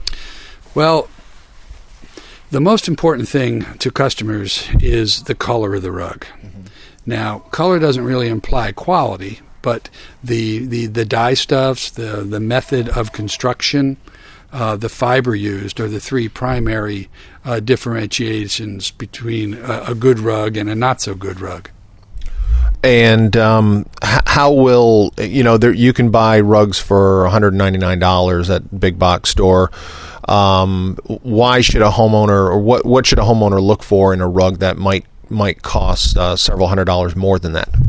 Well, the most important thing to customers is the color of the rug. Mm-hmm. Now, color doesn't really imply quality, but the the, the dye stuffs, the the method of construction, Uh, the fiber used are the three primary uh, differentiations between a, a good rug and a not-so-good rug. And um, h- how will, you know, there, you can buy rugs for one hundred ninety-nine dollars at big box store. Um, why should a homeowner, or what, what should a homeowner look for in a rug that might might cost uh, several hundred dollars more than that?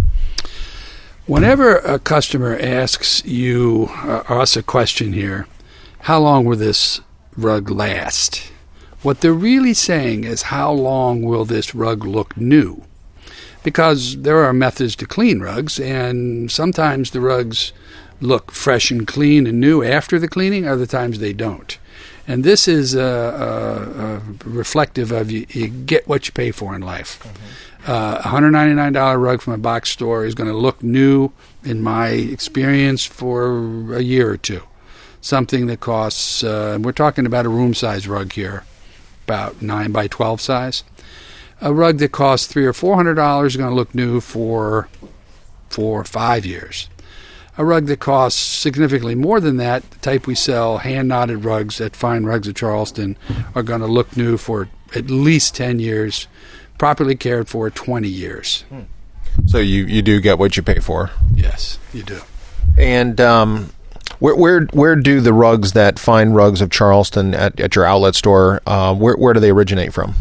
Whenever a customer asks you, uh, us a question here, how long will this rug last? What they're really saying is, how long will this rug look new? Because there are methods to clean rugs, and sometimes the rugs look fresh and clean and new after the cleaning, other times they don't. And this is uh, uh, uh, reflective of you, you get what you pay for in life. Mm-hmm. Uh, a one hundred ninety-nine dollars rug from a box store is going to look new, in my experience, for a year or two. Something that costs, uh, we're talking about a room size rug here, about nine by twelve size. A rug that costs three or four hundred dollars is going to look new for four or five years. A rug that costs significantly more than that, the type we sell, hand knotted rugs at Fine Rugs of Charleston, are going to look new for at least ten years, properly cared for twenty years. Hmm. So you, you do get what you pay for? Yes, you do. And um, Where where where do the rugs that Fine Rugs of Charleston at, at your outlet store, uh, where where do they originate from?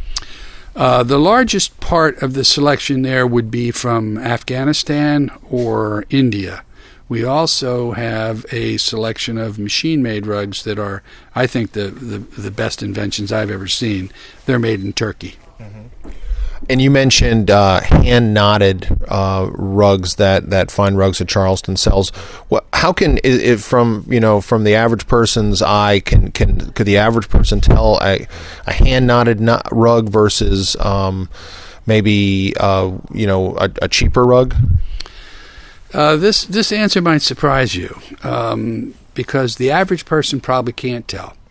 Uh, the largest part of the selection there would be from Afghanistan or India. We also have a selection of machine-made rugs that are, I think, the, the, the best inventions I've ever seen. They're made in Turkey. Mm-hmm. And you mentioned uh, hand-knotted uh, rugs that, that Fine Rugs of Charleston sells. What, how can, if from you know from the average person's eye, can can could the average person tell a, a hand-knotted knot rug versus um, maybe uh, you know a, a cheaper rug? Uh, this this answer might surprise you um, because the average person probably can't tell.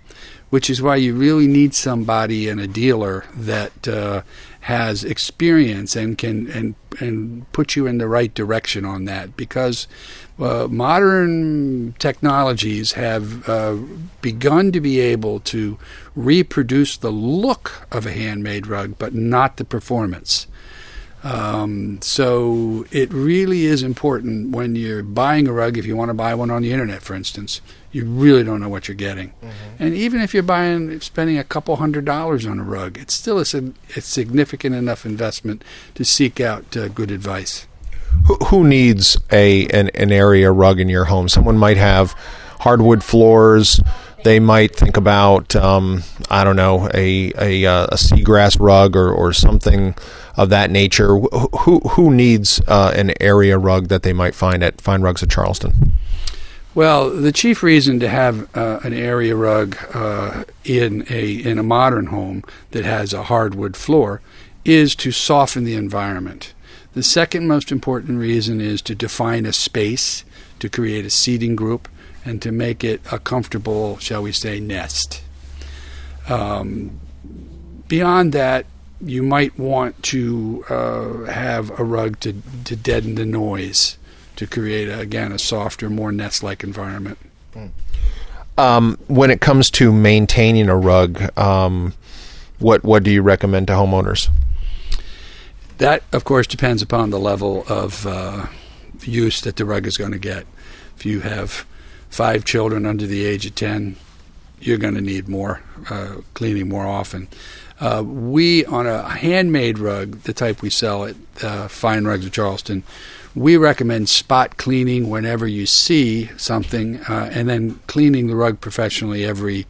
which is why you really need somebody and a dealer that uh, has experience and can and and put you in the right direction on that, because uh, modern technologies have uh, begun to be able to reproduce the look of a handmade rug, but not the performance. Um, so it really is important when you're buying a rug, if you want to buy one on the internet, for instance, you really don't know what you're getting. Mm-hmm. And even if you're buying, spending a couple hundred dollars on a rug, it's still a, a significant enough investment to seek out uh, good advice. Who, who needs a an, an area rug in your home? Someone might have hardwood floors. They might think about, um, I don't know, a a, a seagrass rug or, or something of that nature. Who who needs uh, an area rug that they might find at Fine Rugs of Charleston? Well, the chief reason to have uh, an area rug uh, in a in a modern home that has a hardwood floor is to soften the environment. The second most important reason is to define a space, to create a seating group, and to make it a comfortable, shall we say, nest. Um, beyond that, you might want to uh, have a rug to, to deaden the noise, to create, a, again, a softer, more nest-like environment. Um, when it comes to maintaining a rug, um, what what do you recommend to homeowners? That, of course, depends upon the level of uh, use that the rug is going to get. If you have five children under the age of ten, you're going to need more uh, cleaning more often. Uh, we, on a handmade rug, the type we sell at uh, Fine Rugs of Charleston, we recommend spot cleaning whenever you see something, uh, and then cleaning the rug professionally every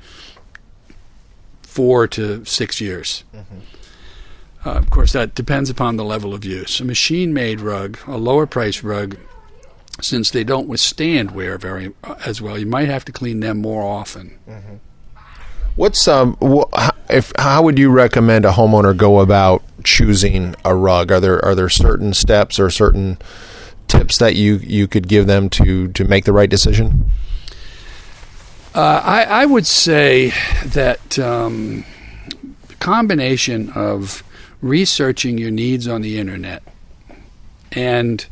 four to six years. Mm-hmm. Uh, of course, that depends upon the level of use. A machine-made rug, a lower-priced rug, since they don't withstand wear very uh, as well, you might have to clean them more often. Mm-hmm. What's um, wh- if how would you recommend a homeowner go about choosing a rug? Are there are there certain steps or certain tips that you, you could give them to, to make the right decision? Uh, I, I would say that um, the combination of researching your needs on the internet and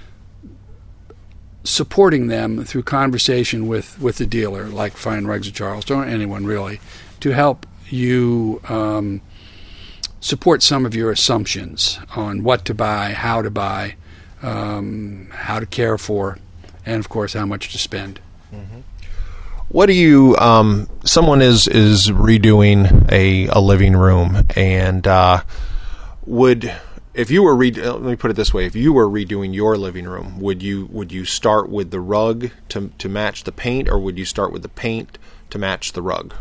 supporting them through conversation with, with the dealer, like Fine Rugs of Charleston, or anyone really, to help you um, support some of your assumptions on what to buy, how to buy, um, how to care for, and, of course, how much to spend. Mm-hmm. What do you, um, someone is, is redoing a, a living room, and uh, would... If you were re- let me put it this way: if you were redoing your living room, would you would you start with the rug to to match the paint, or would you start with the paint to match the rug?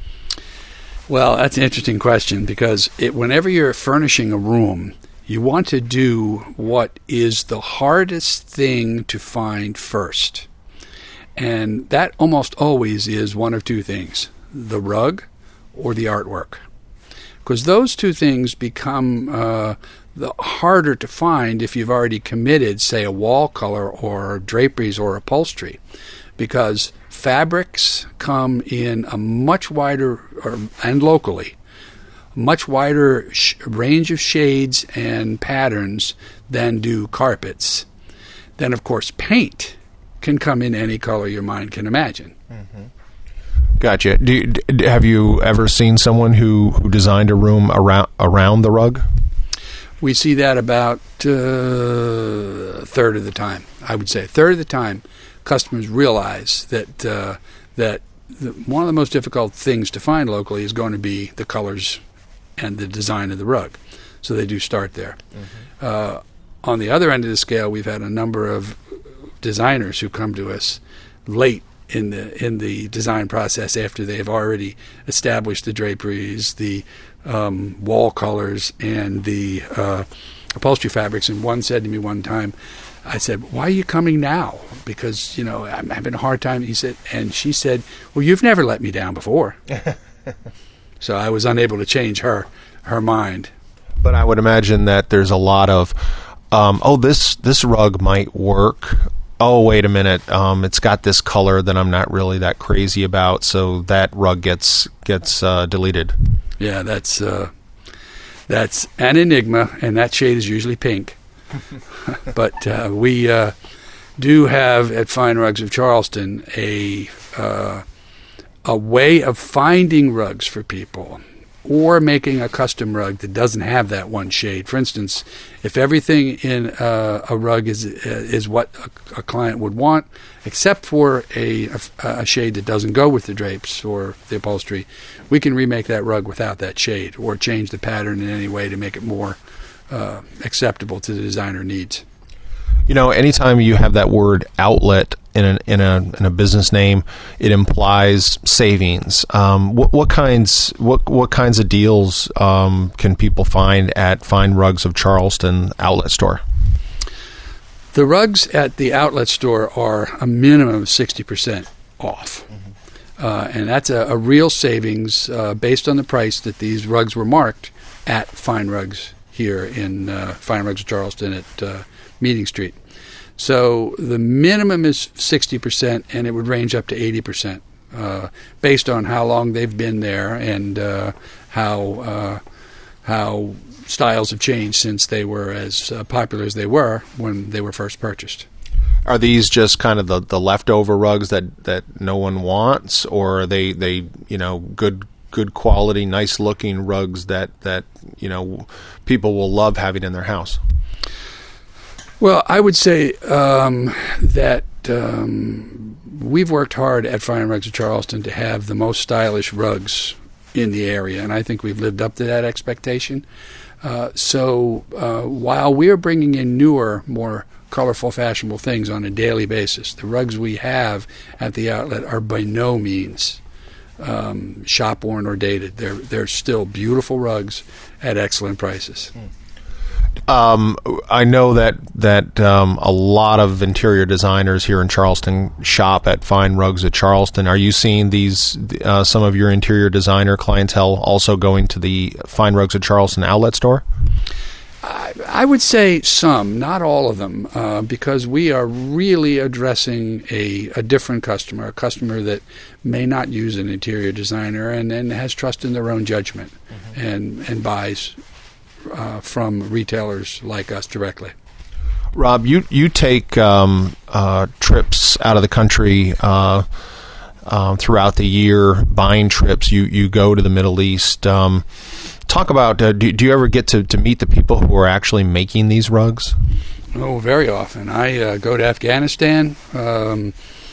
Well, that's an interesting question, because it, whenever you're furnishing a room, you want to do what is the hardest thing to find first, and that almost always is one of two things: the rug or the artwork, because those two things become uh, the harder to find if you've already committed, say, a wall color or draperies or upholstery, because fabrics come in a much wider, or, and locally, much wider sh- range of shades and patterns than do carpets. Then, of course, paint can come in any color your mind can imagine. Mm-hmm. Gotcha. Do you, d- have you ever seen someone who, who designed a room around around the rug? We see that about uh, a third of the time. I would say a third of the time, customers realize that uh, that the, one of the most difficult things to find locally is going to be the colors and the design of the rug. So they do start there. Mm-hmm. Uh, on the other end of the scale, we've had a number of designers who come to us late in the in the design process after they've already established the draperies, the um, wall colors, and the uh, upholstery fabrics. And one said to me one time, I said, "Why are you coming now? Because, you know, I'm having a hard time." He said, and she said, "Well, you've never let me down before." So I was unable to change her her mind. But I would imagine that there's a lot of, um, oh, this this rug might work oh, wait a minute, um, it's got this color that I'm not really that crazy about, so that rug gets gets uh, deleted. Yeah, that's uh, that's an enigma, and that shade is usually pink. But uh, we uh, do have at Fine Rugs of Charleston a uh, a way of finding rugs for people, or making a custom rug that doesn't have that one shade. For instance, if everything in uh, a rug is uh, is what a, a client would want, except for a, a, a shade that doesn't go with the drapes or the upholstery, we can remake that rug without that shade, or change the pattern in any way to make it more uh, acceptable to the designer needs. You know, anytime you have that word outlet in a in a in a business name, it implies savings. Um, what, what kinds what what kinds of deals um, can people find at Fine Rugs of Charleston outlet store? The rugs at the outlet store are a minimum of sixty percent off. Mm-hmm. Uh, and that's a, a real savings uh, based on the price that these rugs were marked at Fine Rugs here in uh, Fine Rugs of Charleston at uh, Meeting Street. So the minimum is sixty percent, and it would range up to eighty percent uh, based on how long they've been there and uh, how uh, how styles have changed since they were as uh, popular as they were when they were first purchased. Are these just kind of the, the leftover rugs that, that no one wants, or are they, they you know good good quality, nice looking rugs that, that you know people will love having in their house? Well, I would say um, that um, we've worked hard at Fine Rugs of Charleston to have the most stylish rugs in the area, and I think we've lived up to that expectation. Uh, so uh, while we're bringing in newer, more colorful, fashionable things on a daily basis, the rugs we have at the outlet are by no means um, shop-worn or dated. They're, they're still beautiful rugs at excellent prices. Mm. Um, I know that that um, a lot of interior designers here in Charleston shop at Fine Rugs at Charleston. Are you seeing these uh, some of your interior designer clientele also going to the Fine Rugs at Charleston outlet store? I, I would say some, not all of them, uh, because we are really addressing a, a different customer, a customer that may not use an interior designer and, and has trust in their own judgment, mm-hmm. and, and buys Uh, from retailers like us directly. Rob, you you take um, uh, trips out of the country uh, uh, throughout the year, buying trips. You you go to the Middle East. Um, talk about uh, do, do you ever get to, to meet the people who are actually making these rugs? Oh, very often. I uh, go to Afghanistan um,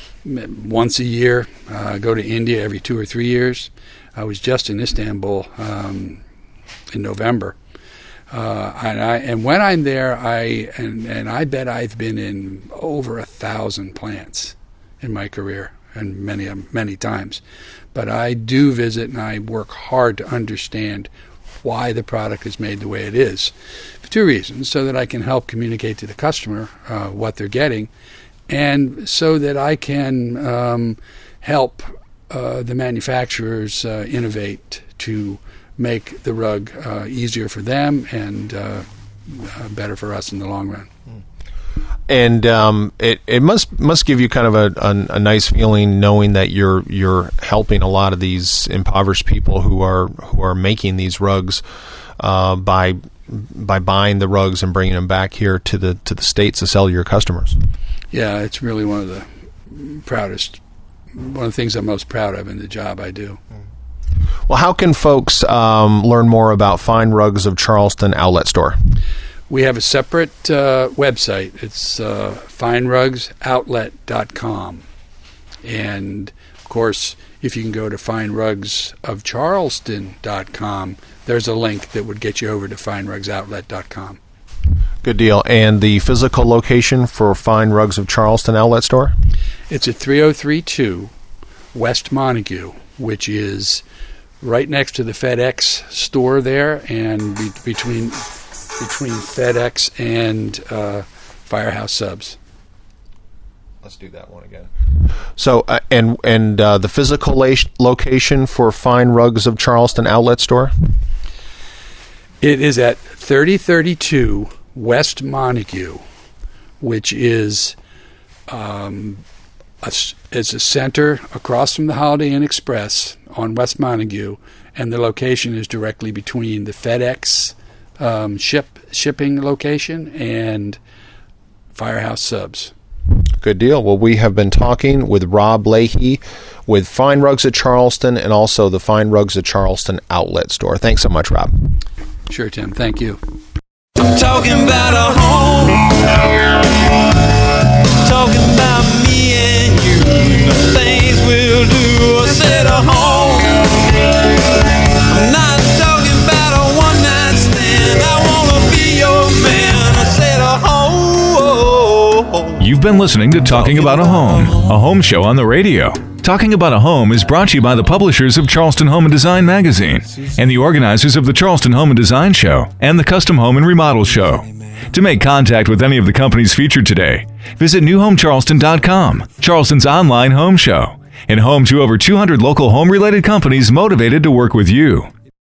once a year. I uh, go to India every two or three years. I was just in Istanbul um, in November. Uh, and, I, and when I'm there, I and, and I bet I've been in over a thousand plants in my career, and many many times. But I do visit, and I work hard to understand why the product is made the way it is, for two reasons: so that I can help communicate to the customer uh, what they're getting, and so that I can um, help uh, the manufacturers uh, innovate to make the rug uh, easier for them and uh, uh, better for us in the long run. And um, it it must must give you kind of a, a, a nice feeling knowing that you're you're helping a lot of these impoverished people who are who are making these rugs uh, by by buying the rugs and bringing them back here to the to the States to sell to your customers. Yeah, it's really one of the proudest, one of the things I'm most proud of in the job I do. Well, how can folks um, learn more about Fine Rugs of Charleston outlet store? We have a separate uh, website. It's uh, fine rugs outlet dot com. And, of course, if you can go to fine rugs of charleston dot com, there's a link that would get you over to fine rugs outlet dot com. Good deal. And the physical location for Fine Rugs of Charleston outlet store? It's at three oh three two West Montague, which is right next to the FedEx store there, and be- between between FedEx and uh, Firehouse Subs. Let's do that one again. So, uh, and and uh, the physical la- location for Fine Rugs of Charleston outlet store? It is at thirty thirty-two West Montague, which is um, a, is a center across from the Holiday Inn Express on West Montague, and the location is directly between the FedEx um, ship shipping location and Firehouse Subs. Good deal. Well, we have been talking with Rob Leahy with Fine Rugs at Charleston and also the Fine Rugs at Charleston outlet store. Thanks so much, Rob. Sure, Tim. Thank you. I'm talking about a home. Talking about me and you. The things we'll do. I said a home. I'm not talking about a one-night stand. I want to be your man. I said a home. You've been listening to Talking About a Home, a home show on the radio. Talking About a Home is brought to you by the publishers of Charleston Home and Design magazine and the organizers of the Charleston Home and Design Show and the Custom Home and Remodel Show. To make contact with any of the companies featured today, visit new home charleston dot com, Charleston's online home show, and home to over two hundred local home-related companies motivated to work with you.